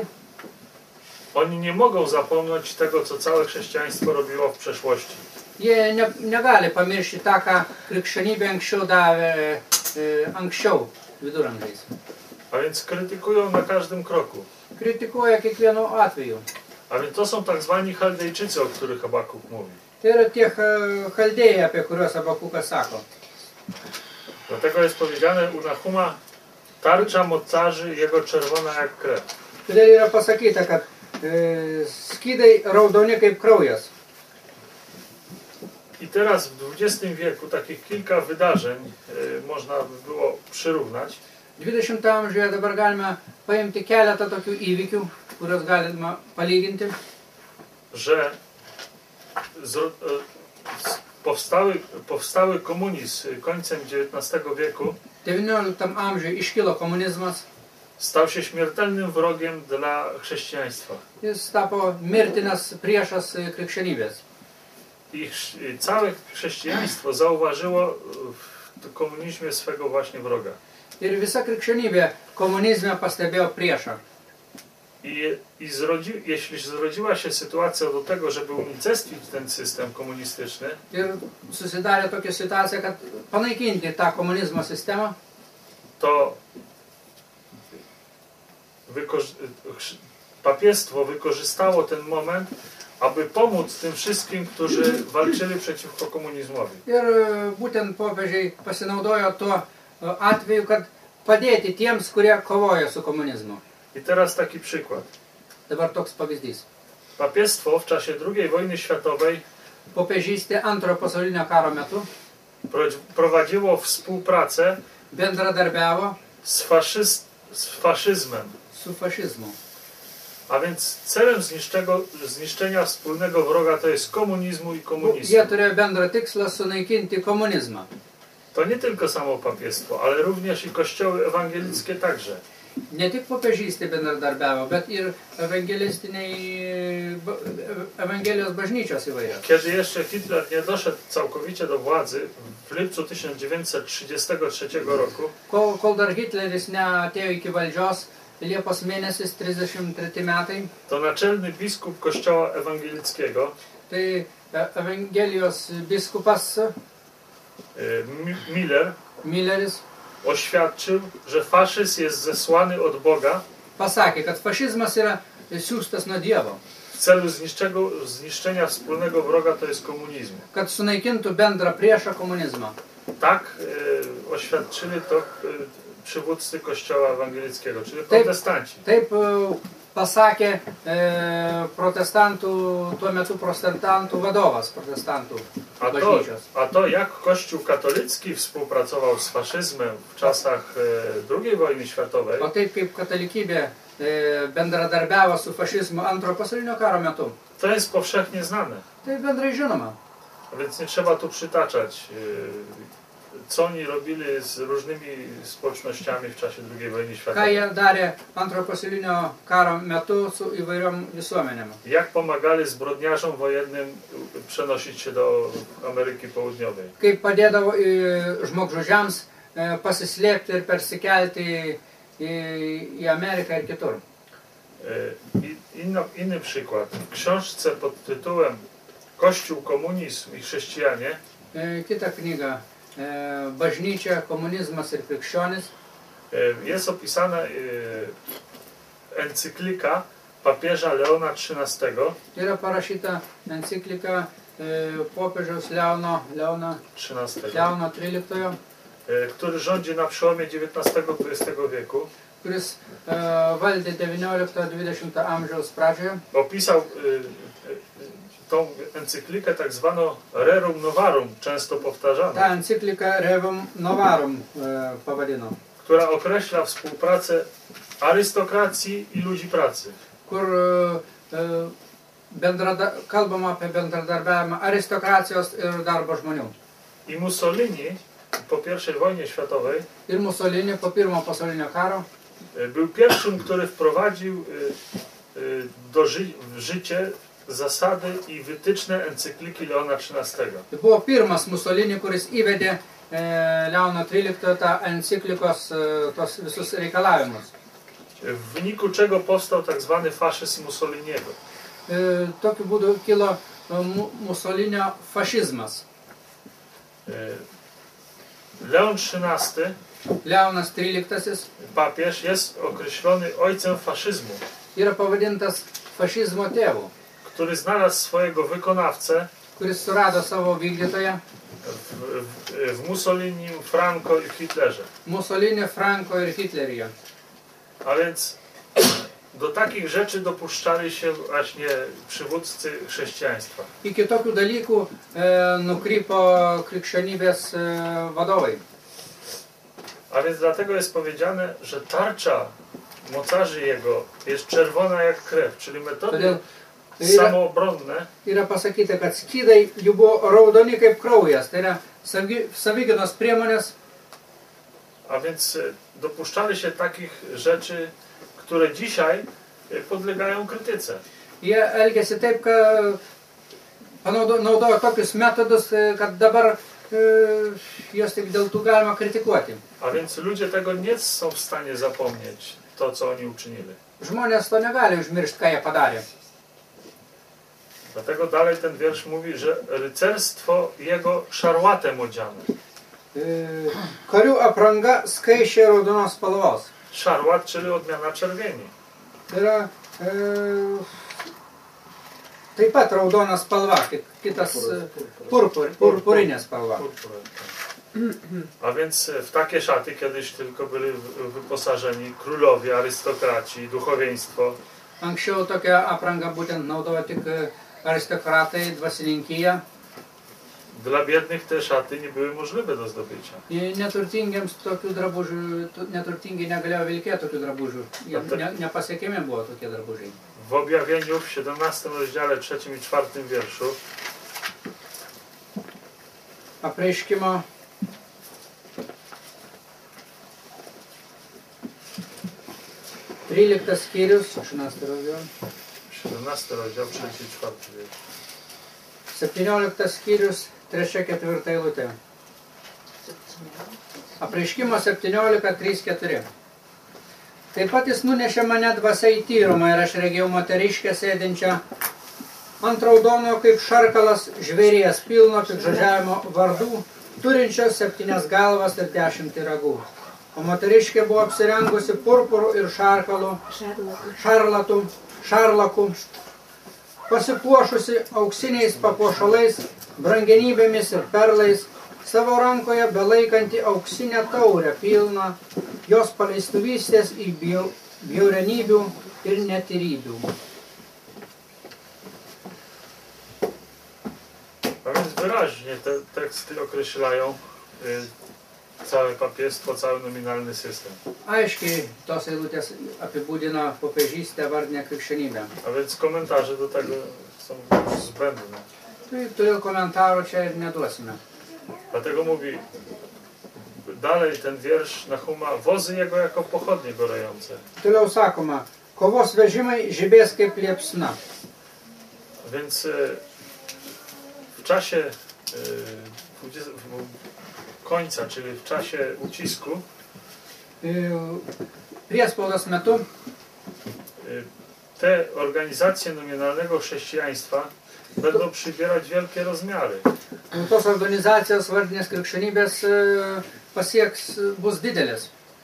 oni nie mogą zapomnieć tego, co całe chrześcijaństwo robiło w przeszłości. jie negali pamiršti tą, ką krikščionybė anksčiau davė viduramžiais. A więc krytykują na każdym kroku. Kritikuoja kiekvienu atveju. A więc to są tak zwani Chaldejczycy, o których Habakuk mówi. Tai yra tie chaldėjai, apie kuriuos Habakukas sako. Dlatego jest powiedziane u Nahuma, tarcza mocarzy jego czerwona jak krew. Todėl yra pasakyta, kad skydai raudoni kaip kraujas. I teraz w XX wieku takich kilka wydarzeń można by było przyrównać. XX amžiuje dabar galime paimti keletą tokių įvykių, kuriuos galima palyginti. Że powstały komunizm końcem XIX wieku XIX amžiuje iškilo komunizmas. stał się śmiertelnym wrogiem dla chrześcijaństwa. Jis tapo mirtinas priešas krikščionybės. I całe chrześcijaństwo zauważyło w komunizmie swego właśnie wroga. Ir visa krikščionybė komunizme pastebėjo priešą. Jeśli zrodziła się sytuacja do tego, żeby unicestwić ten system komunistyczny, Ir susidarė tokia situacija, kad panaikinti tą komunizmo sistemą, to papiestwo wykorzystało ten moment, aby pomóc tym wszystkim, którzy walczyli przeciwko komunizmowi. Ir būtent popiežiai pasinaudojo tuo atveju, kad padėti tiems, kurie kovoja su komunizmu. I teraz taki przykład. Dabar toks pavyzdys. Papiestwo w czasie II wojny światowej Popiežystė antrojo pasaulinio karo metu prowadziło współpracę bendradarbiavo z faszyzmem. su fašizmu. A więc celem zniszczenia wspólnego wroga to jest komunizmu i komunizmu. Jie turėjo bendrą tikslą sunaikinti komunizmą. To nie tylko samo papiestwo, ale również i kościoły ewangelickie także. Ne tik popiežystė bendradarbiavo, bet ir Evangelijos bažnyčios įvairios. Kiedy jeszcze Hitler nie doszedł całkowicie do władzy w lipcu 1933 roku, Kol dar Hitleris neatėjo iki valdžios, Liepos mėnesis 33 metai, to naczelny biskup kościoła ewangelickiego tai Evangelijos biskupas Milleris oświadczył, że faszyzm jest zesłany od Boga pasakė, kad fašizmas yra siųstas nuo Dievo, w celu zniszczenia wspólnego wroga, to jest komunizmu. kad sunaikintų bendrą priešą komunizmą. Tak oświadczyli to przywódcy kościoła ewangelickiego, czyli protestanci. Taip pasakė protestantų, tuo metu protestantų vadovas protestantų bažnyčios. A to jak Kościół katolicki współpracował z faszyzmem w czasach II wojny światowej, O taip kaip katalikybė bendradarbiavo su fašizmu antrojo pasaulinio karo metu. to jest powszechnie znane. Tai bendrai žinoma. A więc nie trzeba tu przytaczać co oni robili z różnymi społecznościami w czasie II wojny Ką światowej. jie darė antrojo pasaulinio karo metu su įvairiom visuomenėm. Jak pomagali zbrodniarzom wojennym przenosić się do Ameryki Południowej. Kaip padėdavo žmogžudžiams pasislėpti ir persikelti į Ameriką ir kitur. Inny przykład. W książce pod tytułem Kościół, komunizm i chrześcijanie Kita knyga Bažnyčia, komunizmas ir krikščionis. Jest opisana encyklika papieża Leona XIII, Yra parašyta enciklika popiežiaus Leono XIII, który rządzi na przełomie XIX-XX wieku. kuris valdė 19-20 amžiaus pradžioje. Opisał tą encyklikę tak zwaną Rerum Novarum, często powtarzaną, Ta encyklika Rerum Novarum pavadino, która określa współpracę arystokracji i ludzi pracy. kur kalbama apie bendradarbiavimą aristokracijos ir darbo žmonių. I Mussolini po I wojnie światowej Ir Mussolini po pirmo pasaulinio karo był pierwszym, który wprowadził w życie zasady i wytyczne encykliki Leona XIII. tai buvo pirmas Mussolini, kuris įvedė Leono XIII tą enciklikos tos visus reikalavimus. W wyniku czego powstał tak zwany faszyzm Mussoliniego. Tokiu būdu kilo Mussolinio fašizmas. Leon XIII, Leonas XIII papież, jest określony ojcem faszyzmu, yra pavadintas fašizmo tėvu, który znalazł swojego wykonawcę kuris surado savo vykdytoją w Mussolinim, Franco i Hitlerze. Mussolinį, Franco ir Hitleryje. A więc do takich rzeczy dopuszczali się właśnie przywódcy chrześcijaństwa. Iki tokių dalykų nukrypo krikščionybės vadovai. A więc dlatego jest powiedziane, że tarcza mocarzy jego jest czerwona jak krew, czyli metody Todėl samoobronne yra pasakyta, kad skydai jų buvo raudoni kaip kraujas. Tai yra savigynos priemonės, a więc dopuszczali się takich rzeczy, które dzisiaj podlegają krytyce. jie elgėsi taip, kad naudojo tokius metodus, kad dabar juos tik dėl tų galima kritikuoti. A więc ludzie tego nie są w stanie zapomnieć, to co oni uczynili. Žmonės to negali užmiršti, ką jie padarė. Dlatego dalej ten wiersz mówi, że rycerstwo jego szarłatem odziane. Karių apranga skaičiai raudonos spalvos. Szarłat, czyli odmiana czerwieni. Tai yra taip pat raudona spalva, kitas purpurinė spalva. A więc w takie szaty kiedyś tylko byli wyposażeni królowie, arystokraci, duchowieństwo. Anksčiau tokią aprangą būtent naudojo tik aristokratai, dvasininkija. Dla biednych te szaty nie były możliwe do zdobycia. Neturtingiems tokių drabužių, neturtingi negalėjo vilkėti tokių drabužių. Nepasiekiami buvo tokie drabužiai. W objawieniu w 17 rozdziale 3 i 4 wierszu Apreiškimo 13 skyrius, 16 rozdział. 17 rozdział, 3 i 4 wiersz. 17 skyrius, 3-4 eilutė. Apreiškimo 17, 3-4. Taip pat jis nunešė mane dvasia į tyrumą ir aš regėjau moteriškę sėdinčią ant raudono kaip šarkalas žvėries pilno piktžodžiavimo vardų, turinčios 7 galvas ir 10 ragų. O moteriškė buvo apsirengusi purpurų ir šarlakų, pasipuošusi auksiniais papuošalais, brangenybėmis ir perlais, savo rankoje belaikanti auksinę taurę pilną jos paleistuvystės į bjaurenybių ir netyrybių. A więc wyraźnie te teksty określają całe papiestwo, cały nominalny system. Aiškiai tos eilutės apibūdina popiežystę vardinę krikščionybę. A więc komentarze do tego są zbędne. Tai todėl komentarų čia ir neduosime. Dlatego mówi dalej ten wiersz Nahuma, wozy jego jako pochodnie gorejące. Toliau sakoma, kovos vežimai žibės kaip liepsna. Więc w czasie końca, czyli w czasie ucisku, Priespaudos metu te organizacje nominalnego chrześcijaństwa będą przybierać wielkie rozmiary. tos organizacijos vardinės krikščionybės bus didelės.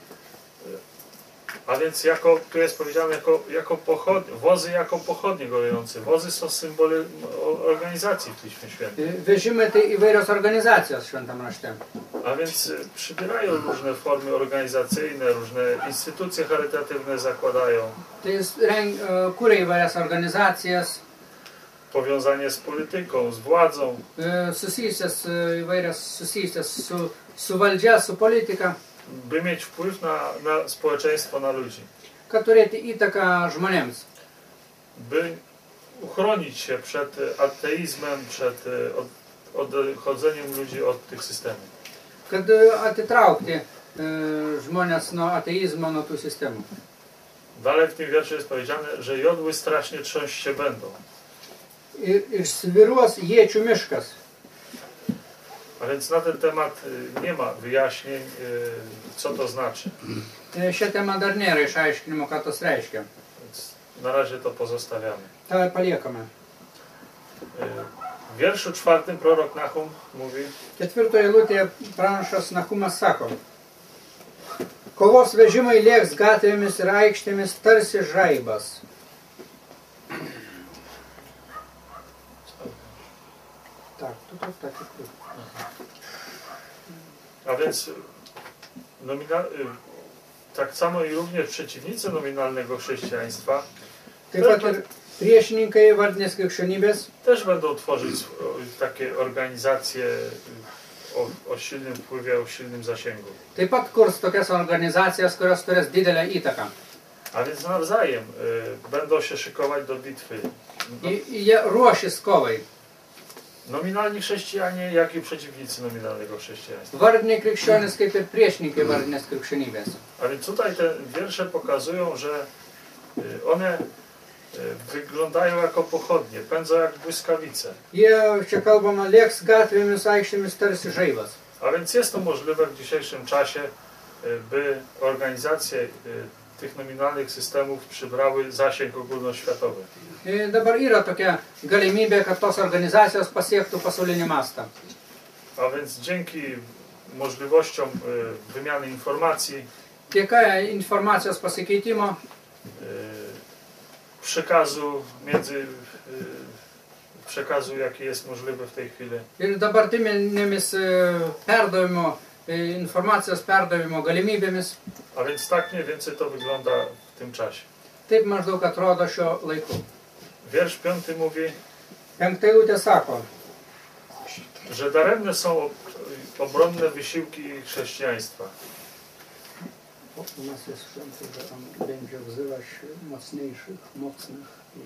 A więc tu jest powiedziane jako pochodnie, wozy jako pochodnie gorejące. Wozy są symbole organizacji w Piśmie Świętym. Vežimai tai įvairios organizacijos šventam rašte. A więc przybierają różne formy organizacyjne, różne instytucje charytatywne zakładają. Tai jis kuria įvairias organizacijas, Powiązanie z polityką, z władzą. susijusias su valdžia, su politika, By mieć wpływ na społeczeństwo, na ludzi. kad turėti įtaką žmonėms. By uchronić się przed ateizmem, przed odchodzeniem ludzi od tych systemów. Kad atitraukti žmonės nuo ateizmo, nuo tų sistemų. Dalej w tym wierszu jest powiedziane, że jodły strasznie trząść się będą. Ir sviruos iečių miškas. A więc na ten temat nie ma wyjaśnień, co to znaczy. Šią temą dar nėra išaiškinimo, ką tas reiškia. Więc na razie to pozostawiamy. tą paliekame. W wierszu 4 prorok Nahum mówi: 4 eilutėje pranašas Nahumas sako: kovos vežimai lėks gatvėmis ir aikštėmis tarsi žaibas. Tak. A więc tak samo i również przeciwnicy nominalnego chrześcijaństwa Priešininkai vardinės krikščionybės też będą tworzyć takie organizacje o silnym wpływie, o silnym zasięgu. taip pat kurs tokias organizacijas, kurios turės didelę įtaką. A więc nawzajem będą się szykować do bitwy. Jie ruošis kovai. Nominalni chrześcijanie, jak i przeciwnicy nominalnego chrześcijaństwa. Vardiniai krikščionys kaip ir priešininkai vardinės krikščionybės. A więc tutaj te wiersze pokazują, że one wyglądają jako pochodnie, pędzą jak błyskawice. Čia kalbama lėks gatvėmis, aikštėmis tarsi žaibas. A więc jest to możliwe w dzisiejszym czasie, by organizacje tych nominalnych systemów przybrały zasięg ogólnoświatowy. Dabar yra tokia galimybė, kad tos organizacijos pasiektų pasaulinį mastą. A więc dzięki możliwościom wymiany informacji, Dėka informacijos pasikeitimo, przekazu, jaki jest możliwy w tej chwili. ir dabartinėmis perdavimo, informacijos perdavimo galimybėmis. A więc tak mniej więcej to wygląda w tym czasie. Taip maždaug atrodo šiuo laiku. Wiersz 5 mówi, 5 eilutė sako, że daremne są obronne wysiłki chrześcijaństwa. u nas jest święty, że on będzie wzywać mocniejszych, mocnych i...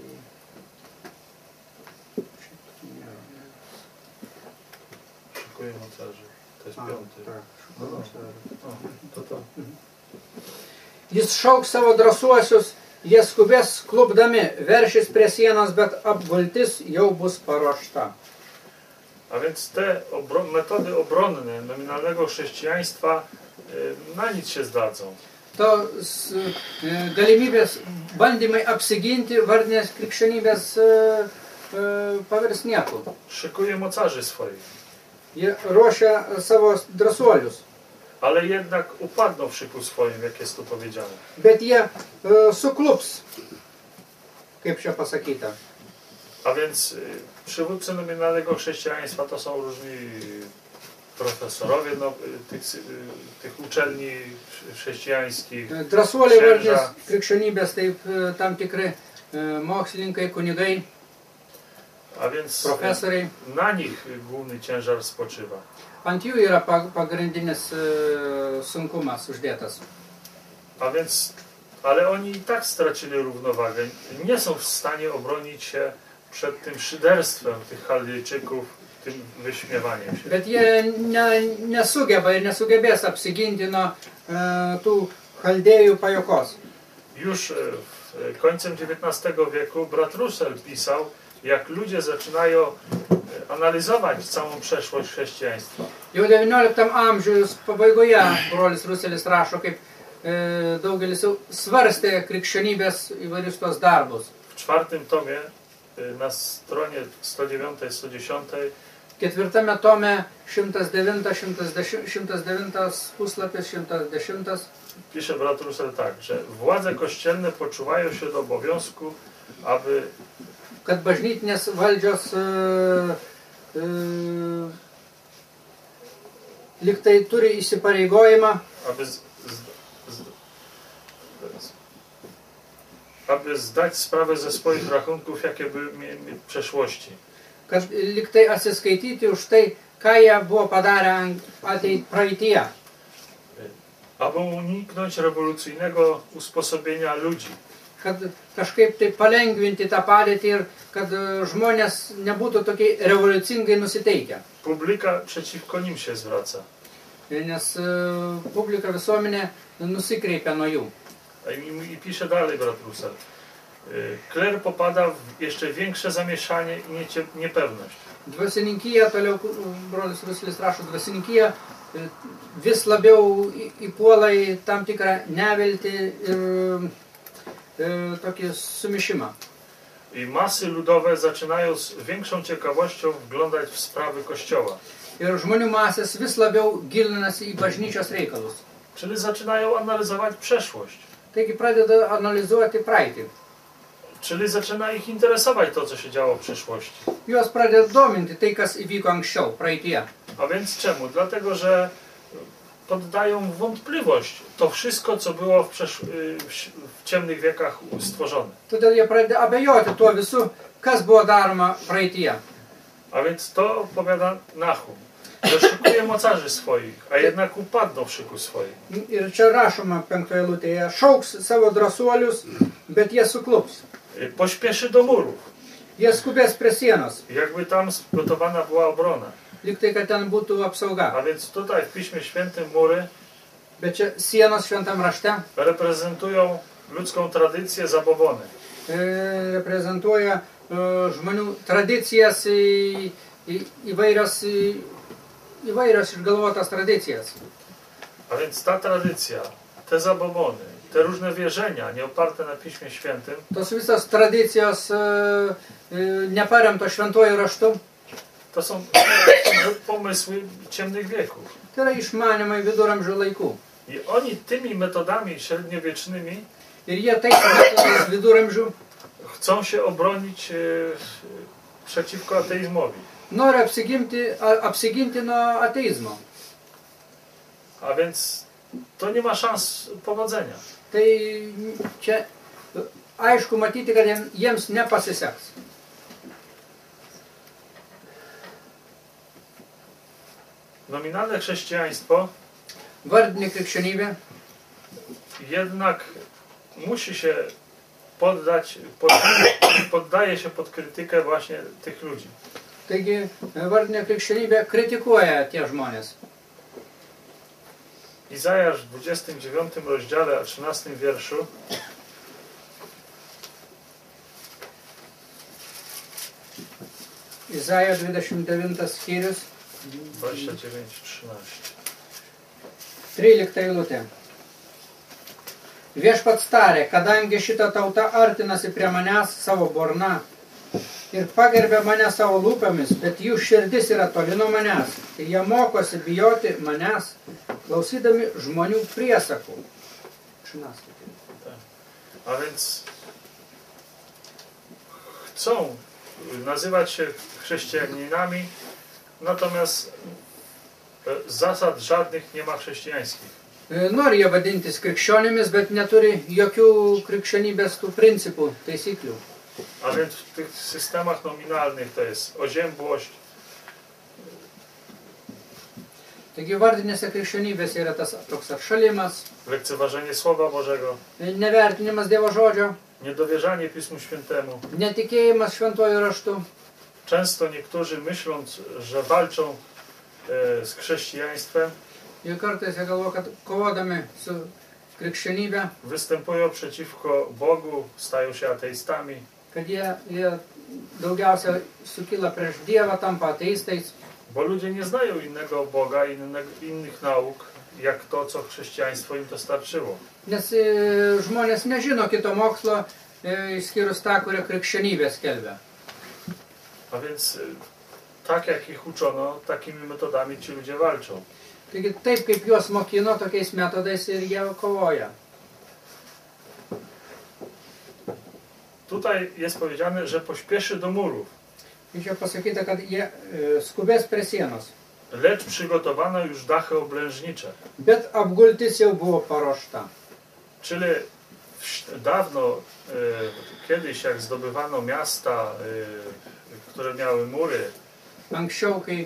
Szykuję mocarzy. To jest 5. Tak, To. Jis šauks savo drąsuosius, jie skubės klupdami, veršis prie sienos, bet apgultis jau bus paruošta. A więc te metody obronne nominalnego chrześcijaństwa na nic się zdadzą. To galimybės, bandymai apsiginti vardinės krikščionybės pavirs nieku. Szykuje mocarzy swoich. Jie ruošia savo drąsuolius. Ale jednak upadną w szyku swoim, jak jest tu powiedziane. Bet jie suklups, kaip čia pasakyta. A więc przywódcy nominalnego chrześcijaństwa to są różni profesorowie tych uczelni chrześcijańskich. Drąsuoliai vardinės krikščionybės, taip tam tikri mokslininkai, kunigai, a więc profesoriai. Na nich główny ciężar spoczywa. Ant jų yra pagrindinis sunkumas uždėtas. A więc, ale oni i tak stracili równowagę. Nie są w stanie obronić się przed tym szyderstwem tych Chaldejczyków. tym wyśmiewaniem się. Bet jie nesugeba ir nesugebės apsiginti nuo tų chaldėjų pajokos. Już końcem XIX wieku brat Russell pisał, jak ludzie zaczynają analizować całą przeszłość chrześcijaństwa. Jau XIX amžiaus pabaigoje brolis Ruselis rašo, kaip daugelis jau svarstė krikščionybės įvairius tos darbus. W czwartym tomie na stronie 109-110 Ketvirtame tome 109 puslapis 110 pisze brat Russell tak, że władze kościelne poczuwają się do obowiązku, aby kad bažnytinės valdžios lyg tai turi įsipareigojimą, aby zdać sprawę ze swoich rachunków, jakie były w przeszłości. kad lyg tai atsiskaityti už tai, ką jie buvo padarę praeityje. Aby uniknąć rewolucyjnego usposobienia ludzi. Kad kažkaip tai palengvinti tą padėtį ir kad žmonės nebūtų tokie revoliucingai nusiteikę. Publika przeciwko nim się zwraca. Nes publika visuomenė nusikreipia nuo jų. I pisze dalej brat Russell. Kler popada w jeszcze większe zamieszanie i niepewność. Dvasininkija, toliau brolis Ruselis rašo, dvasininkija vis labiau įpuola į tam tikrą neviltį ir tokį sumišimą. I masy ludowe zaczynają z większą ciekawością wglądać w sprawy Kościoła. Ir žmonių masės vis labiau gilinasi į bažnyčios reikalus. Czyli zaczynają analizować przeszłość. Taigi pradeda analizuoti praeitį. Czyli zaczyna ich interesować to, co się działo w przeszłości. Juos pradeda dominti tai, kas įvyko anksčiau, praeityje. A więc czemu? Dlatego, że poddają wątpliwość to wszystko, co było w ciemnych wiekach stworzone. Todėl jie pradeda abejoti tuo visu, kas buvo daroma praeityje. A więc to opowiada Nahum. Doszukuje mocarzy swoich, a jednak upadną w szyku swoich. Ir čia rašoma 5 eilutėje, šauks savo drąsuolius, bet jie suklups. Pośpieszy do murów. Jie skubės prie sienos, Jakby tam przygotowana była obrona. lyg tai, kad ten būtų apsauga. A więc tutaj w Piśmie Świętym mury Bet čia sienos šventam rašte reprezentują ludzką tradycję, zabobony. Reprezentuoja žmonių tradicijas, įvairias išgalvotas tradicijas. A więc ta tradycja, te zabobony, te różne wierzenia nieoparte na Piśmie Świętym Tos visas tradicijos neparemto šventuoju raštu, to są pomysły ciemnych wieków. tai yra išmanymai viduramžių laikų. I oni tymi metodami średniowiecznymi Ir jie tais metodais viduramžių chcą się obronić przeciwko ateizmowi. nori apsiginti nuo ateizmo. A więc to nie ma szans powodzenia. Tai čia aišku matyti, kad jiems nepasiseks. Nominalne chrześcijaństwo Vardinė krikščionybė jednak musi się poddaje się pod krytykę właśnie tych ludzi. Taigi vardinė krikščionybė kritikuoja tie žmonės. Izajasz w 29 rozdziale, a 13 wierszu Izaja 29 skyrius 29:13. 13 eilutė. Viešpats tarė, kadangi šita tauta artinasi prie manęs savo burna ir pagerbė mane savo lūpomis, bet jų širdis yra toli nuo manęs, ir jie mokosi bijoti manęs, klausydami žmonių priesakų. A więc chcą nazywać się chrześcijaninami, natomiast zasad żadnych nie ma chrześcijańskich. Nori jie vadintis krikščionimis, bet neturi jokių krikščionybės tų principų, taisyklių. A więc w tych systemach nominalnych to jest oziębłość, Taigi vardinėse krikščionybėse yra tas toks atšalimas, lekceważenie Słowa Bożego, nevertinimas Dievo žodžio, niedowierzanie Pismu Świętemu, netikėjimas šventuoju raštu, Często niektórzy myśląc, że walczą z chrześcijaństwem, Ir kartais jie galvoja, kad kovodami su krikščionybė, występują przeciwko Bogu, stają się ateistami, kad jie daugiausia sukyla prieš Dievą, tampa ateistais, bo ludzie nie znają innego Boga, innych nauk, jak to, co chrześcijaństwo im dostarczyło. nes žmonės nežino kito mokslo, išskyrus tą, kurią krikščionybė skelbia. A więc tak jak ich uczono, takimi metodami ci ludzie walczą. Taigi taip, kaip juos mokino, tokiais metodais ir jie kovoja. Tutaj jest powiedziane, że pośpieszy do murów, Ir čia pasakyta, kad jie skubės prie sienos. lecz przygotowano już dachy oblężnicze. Bet apgultis jau buvo paruošta. Czyli dawno, kiedyś jak zdobywano miasta, które miały mury, Anksčiau, kai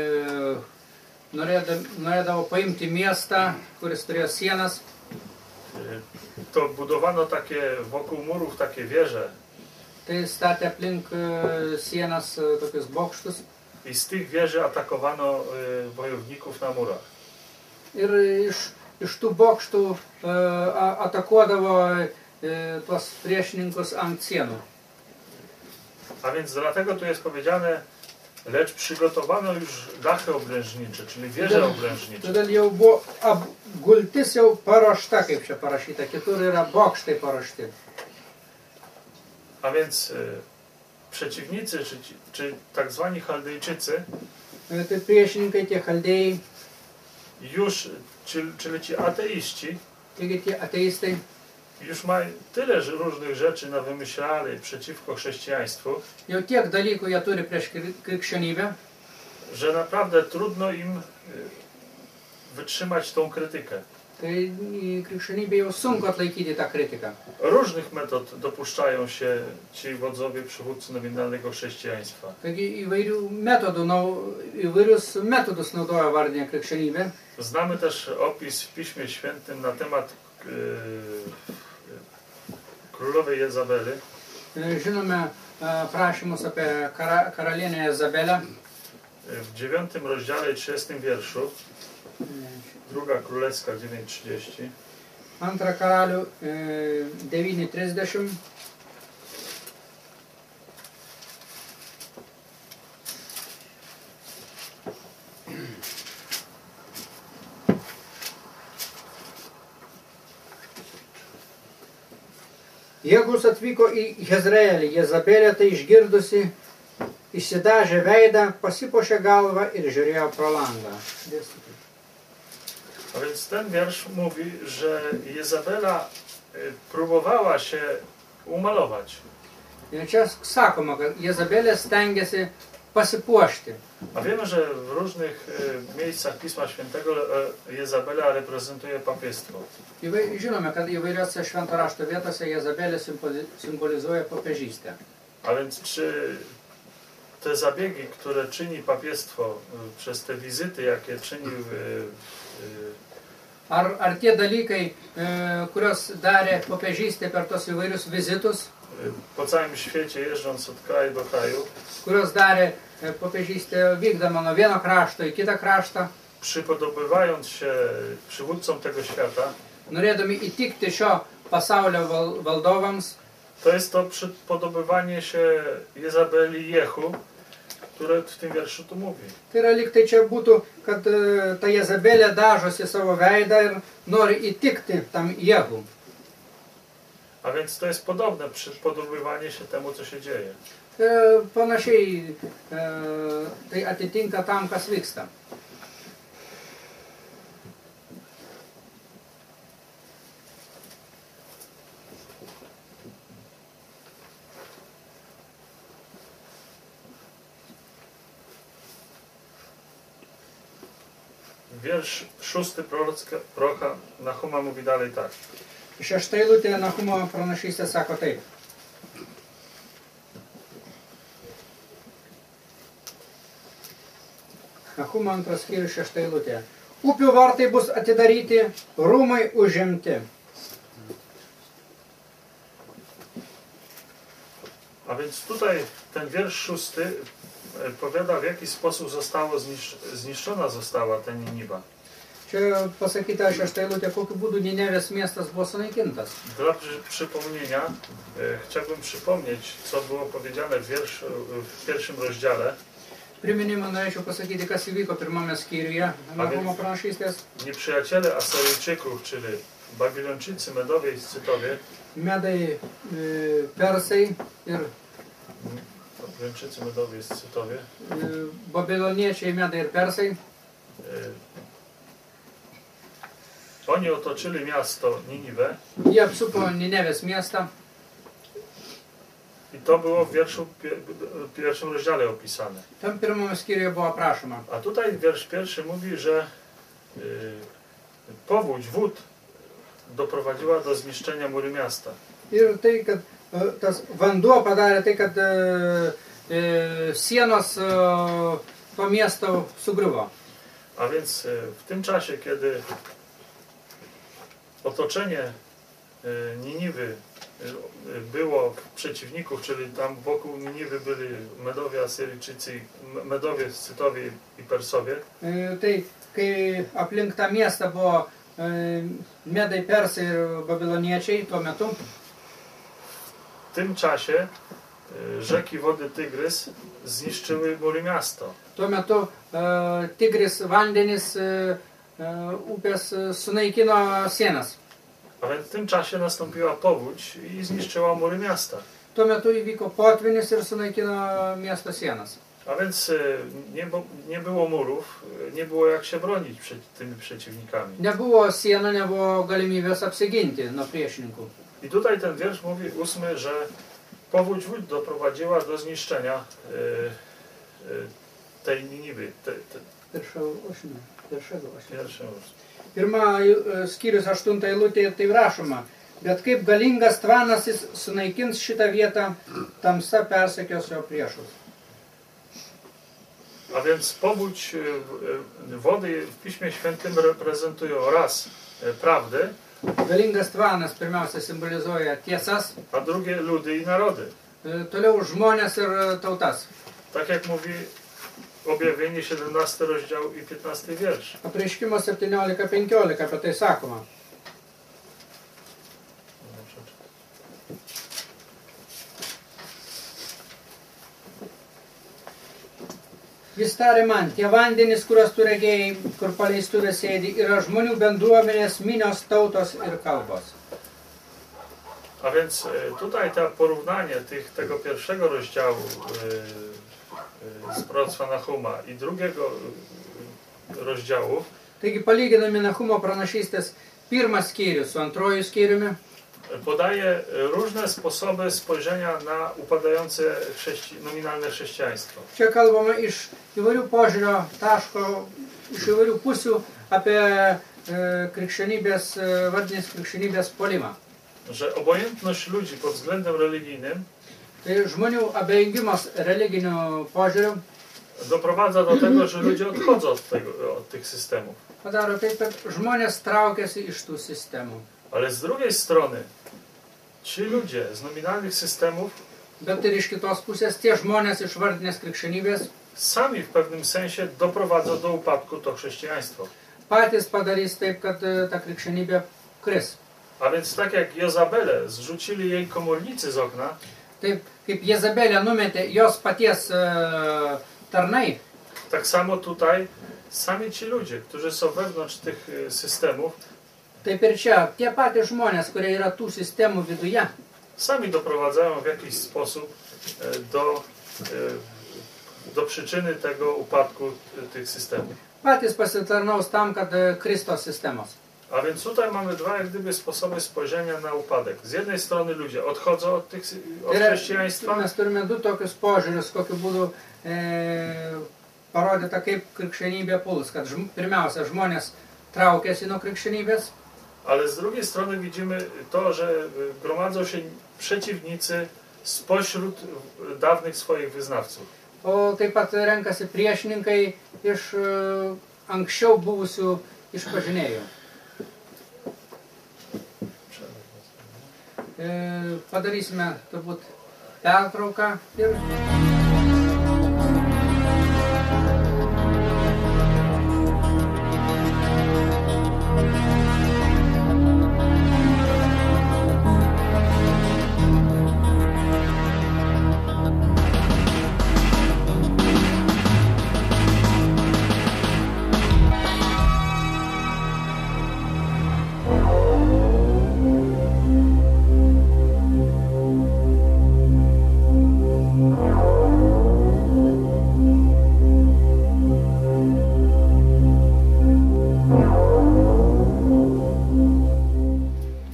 norėdavo paimti miestą, kuris turėjo sienas, to budowano takie wokół murów takie wieże tai statė aplink sienas tokius bokštus. i z tych wieży atakowano wojowników na murach. Ir iš tų bokštų atakuodavo tuos priešininkus ant sienų. A więc dlatego tu jest powiedziane, lecz przygotowano już dachy oblężnicze, czyli wieże oblężnicze. Todėl jau buvo apgultis jau paruošta, kaip čia parašyta, kitur yra bokštai paruošti. A więc przeciwnicy, czy tak zwani Chaldejczycy, Tai priešininkai, tie chaldėjai, już, czyli ci ateiści, taigi tie ateistai, już mają tyle różnych rzeczy nawymyślali przeciwko chrześcijaństwu, jau tiek dalykų jie turi prieš krikščionybę, że naprawdę trudno im wytrzymać tą krytykę. tai krikščionybė jau sunku atlaikyti tą kritiką. Różnych metod dopuszczają się ci wodzowie, przywódcy nominalnego chrześcijaństwa. Taigi įvairius metodus naudoja vardinė krikščionybė. Znamy też opis w Piśmie Świętym na temat królowej Jezabeli. Žinome prašymus apie karalienę Jezabelę. W 9 rozdziale 30 wierszu, druga królewska 9:30. Antra karalių 9:30. Jėgus atvyko į Jezreelį. Jezabelė tai išgirdusi, išsidažė veidą, pasipuošė galvą ir žiūrėjo pro langą. A więc ten wiersz mówi, że Jezabela próbowała się umalować. Ir čia sakoma, kad Jezabelė stengiasi pasipuošti. A wiemy, że w różnych miejscach Pisma Świętego Jezabela reprezentuje papiestwo. Žinome, kad įvairiose švento rašto vietose Jezabelė simbolizuoja popiežystę. A więc czy te zabiegi, które czyni papiestwo przez te wizyty, jakie czyni Ar tie dalykai, kurios darė popiežystė per tos įvairius vizitus, po całym świecie, jeżdżąc od kraju do kraju, kurios darė popiežystė vykdama nuo vieno krašto į kitą kraštą, przypodobywając się przywódcom tego świata, norėdami įtikti šio pasaulio valdovams, to jest to przypodobywanie się Jezabeli Jehu, które w tym wierszu tu mówi. Tai yra lyg tai čia būtų, kad ta Jezabelė dažosi savo veidą ir nori įtikti tam Jehu. A więc to jest podobne przypodobywanie się temu, co się dzieje. Panašiai tai atitinka tam, kas vyksta. Wiersz 6 proroka Nahuma mówi dalej tak. Šešta eilutė Nahumo pranašystė sako taip. Nahumo antras skyrius 6 eilutė. Upių vartai bus atidaryti, rūmai užimti. A więc tutaj ten wiersz 6 powiada, w jaki sposób zniszczona została ta Niniwa. Čia pasakyta šešta eilutė, kokiu būdu Ninevės miestas buvo sunaikintas. Dla przypomnienia chciałbym przypomnieć, co było powiedziane w pierwszym rozdziale. Priminimą norėčiau pasakyti, kas įvyko pirmame skyriuje Nahumo pranašystės. Nieprzyjaciele Asyryjczyków, czyli Babilończycy, Medowie i Scytowie. Medai, Persai ir Babilończycy, Medowie i Scytowie. Babiloniečiai, Medai ir Persai. Oni otoczyli miasto Niniwę. Jie apsupo Ninevės miestą. I to było w pierwszym rozdziale opisane. Tam pirmame skyriuje buvo aprašoma. A tutaj wiersz pierwszy mówi, że powódź wód doprowadziła do zniszczenia mury miasta. Ir tai, kad tas vanduo padarė tai, kad sienos to miesto sugriuvo. A więc w tym czasie, kiedy otoczenie Niniwy było przeciwników, czyli tam wokół Niniwy byli Medowie, Asyryjczycy, Medowie, Scytowie i Persowie. Tai, kai aplink tą miestą buvo Medai, Persai ir Babiloniečiai tuo metu, W tym czasie rzeki wody Tygrys zniszczyły mury miasta. tuo metu Tigris vandenys upės sunaikino sienas. A więc w tym czasie nastąpiła powódź i zniszczyła mury miasta. Tuo metu įvyko potvynis ir sunaikino miesto sienas. A więc nie było murów, nie było jak się bronić przed tymi przeciwnikami. Nebuvo sienų, nebuvo galimybės apsiginti nuo priešininkų. I tutaj ten wiersz mówi 8, że powódź wód doprowadziła do zniszczenia tej Niniwy. Pirma skyrius 8 eilutė tai rašoma. Bet kaip galingas tvanas jis sunaikins šitą vietą, tamsa persekios jo priešus. A więc powódź wody w Piśmie Świętym reprezentują raz prawdę, Galingas tvanas pirmiausia simbolizuoja tiesas, a drugie ludy i narody. toliau žmonės ir tautas. Tak jak mówi Objawienie 17 rozdział i 15 wiersz. Apreiškimo 17-15 apie tai sakoma. Jis tarė man, tie vandenys, kuriuos tu regėjai, kur paleistuvės sėdi, yra žmonių bendruomenės, minios, tautos ir kalbos. A więc tutaj to porównanie tego pierwszego rozdziału z proroctwa Nahuma i drugiego rozdziału. Taigi palyginami Nahumo pranašystės pirmas skyrius su antroju skyriumi. Podaje różne sposoby spojrzenia na upadające nominalne chrześcijaństwo. Čia kalbama iš įvairių požiūrio taško, iš įvairių pusių apie krikščionybės, vardinės krikščionybės puolimą. Że obojętność ludzi pod względem religijnym Tai žmonių abejingumas religiniu požiūriu doprowadza do tego, że ludzie odchodzą od tych systemów. padaro taip, kad žmonės traukiasi iš tų sistemų. Ale z drugiej strony ci ludzie z nominalnych systemów Bet ir iš kitos pusės tie žmonės iš vardinės krikščionybės sami w pewnym sensie doprowadzą do upadku to chrześcijaństwo. patys padarys taip, kad ta krikščionybė kris. A więc tak jak Jezabelę zrzucili jej komornicy z okna, Taip kaip Jezabelė numetė jos paties tarnai, tak samo tutaj sami ci ludzie, którzy są wewnątrz tych systemów, taip ir čia tie patys žmonės, kurie yra tų sistemų viduje, sami doprowadzają w jakiś sposób do przyczyny tego upadku tych systemów. patys pasitarnaus tam, kad Kristos sistemos. A więc tutaj mamy dwa jak gdyby sposoby spojrzenia na upadek. Z jednej strony ludzie odchodzą od chrześcijaństwa. Mes turime du tokius požiūrius, kokiu būdu parodyta, kaip krikščionybė puls, kad pirmiausia žmonės traukiasi nuo krikščionybės, Ale z drugiej strony widzimy to, że gromadzą się przeciwnicy spośród dawnych swoich wyznawców. o taip pat renkasi priešininkai iš anksčiau buvusių išpažinėjų. Padarysime turbūt pertrauką ir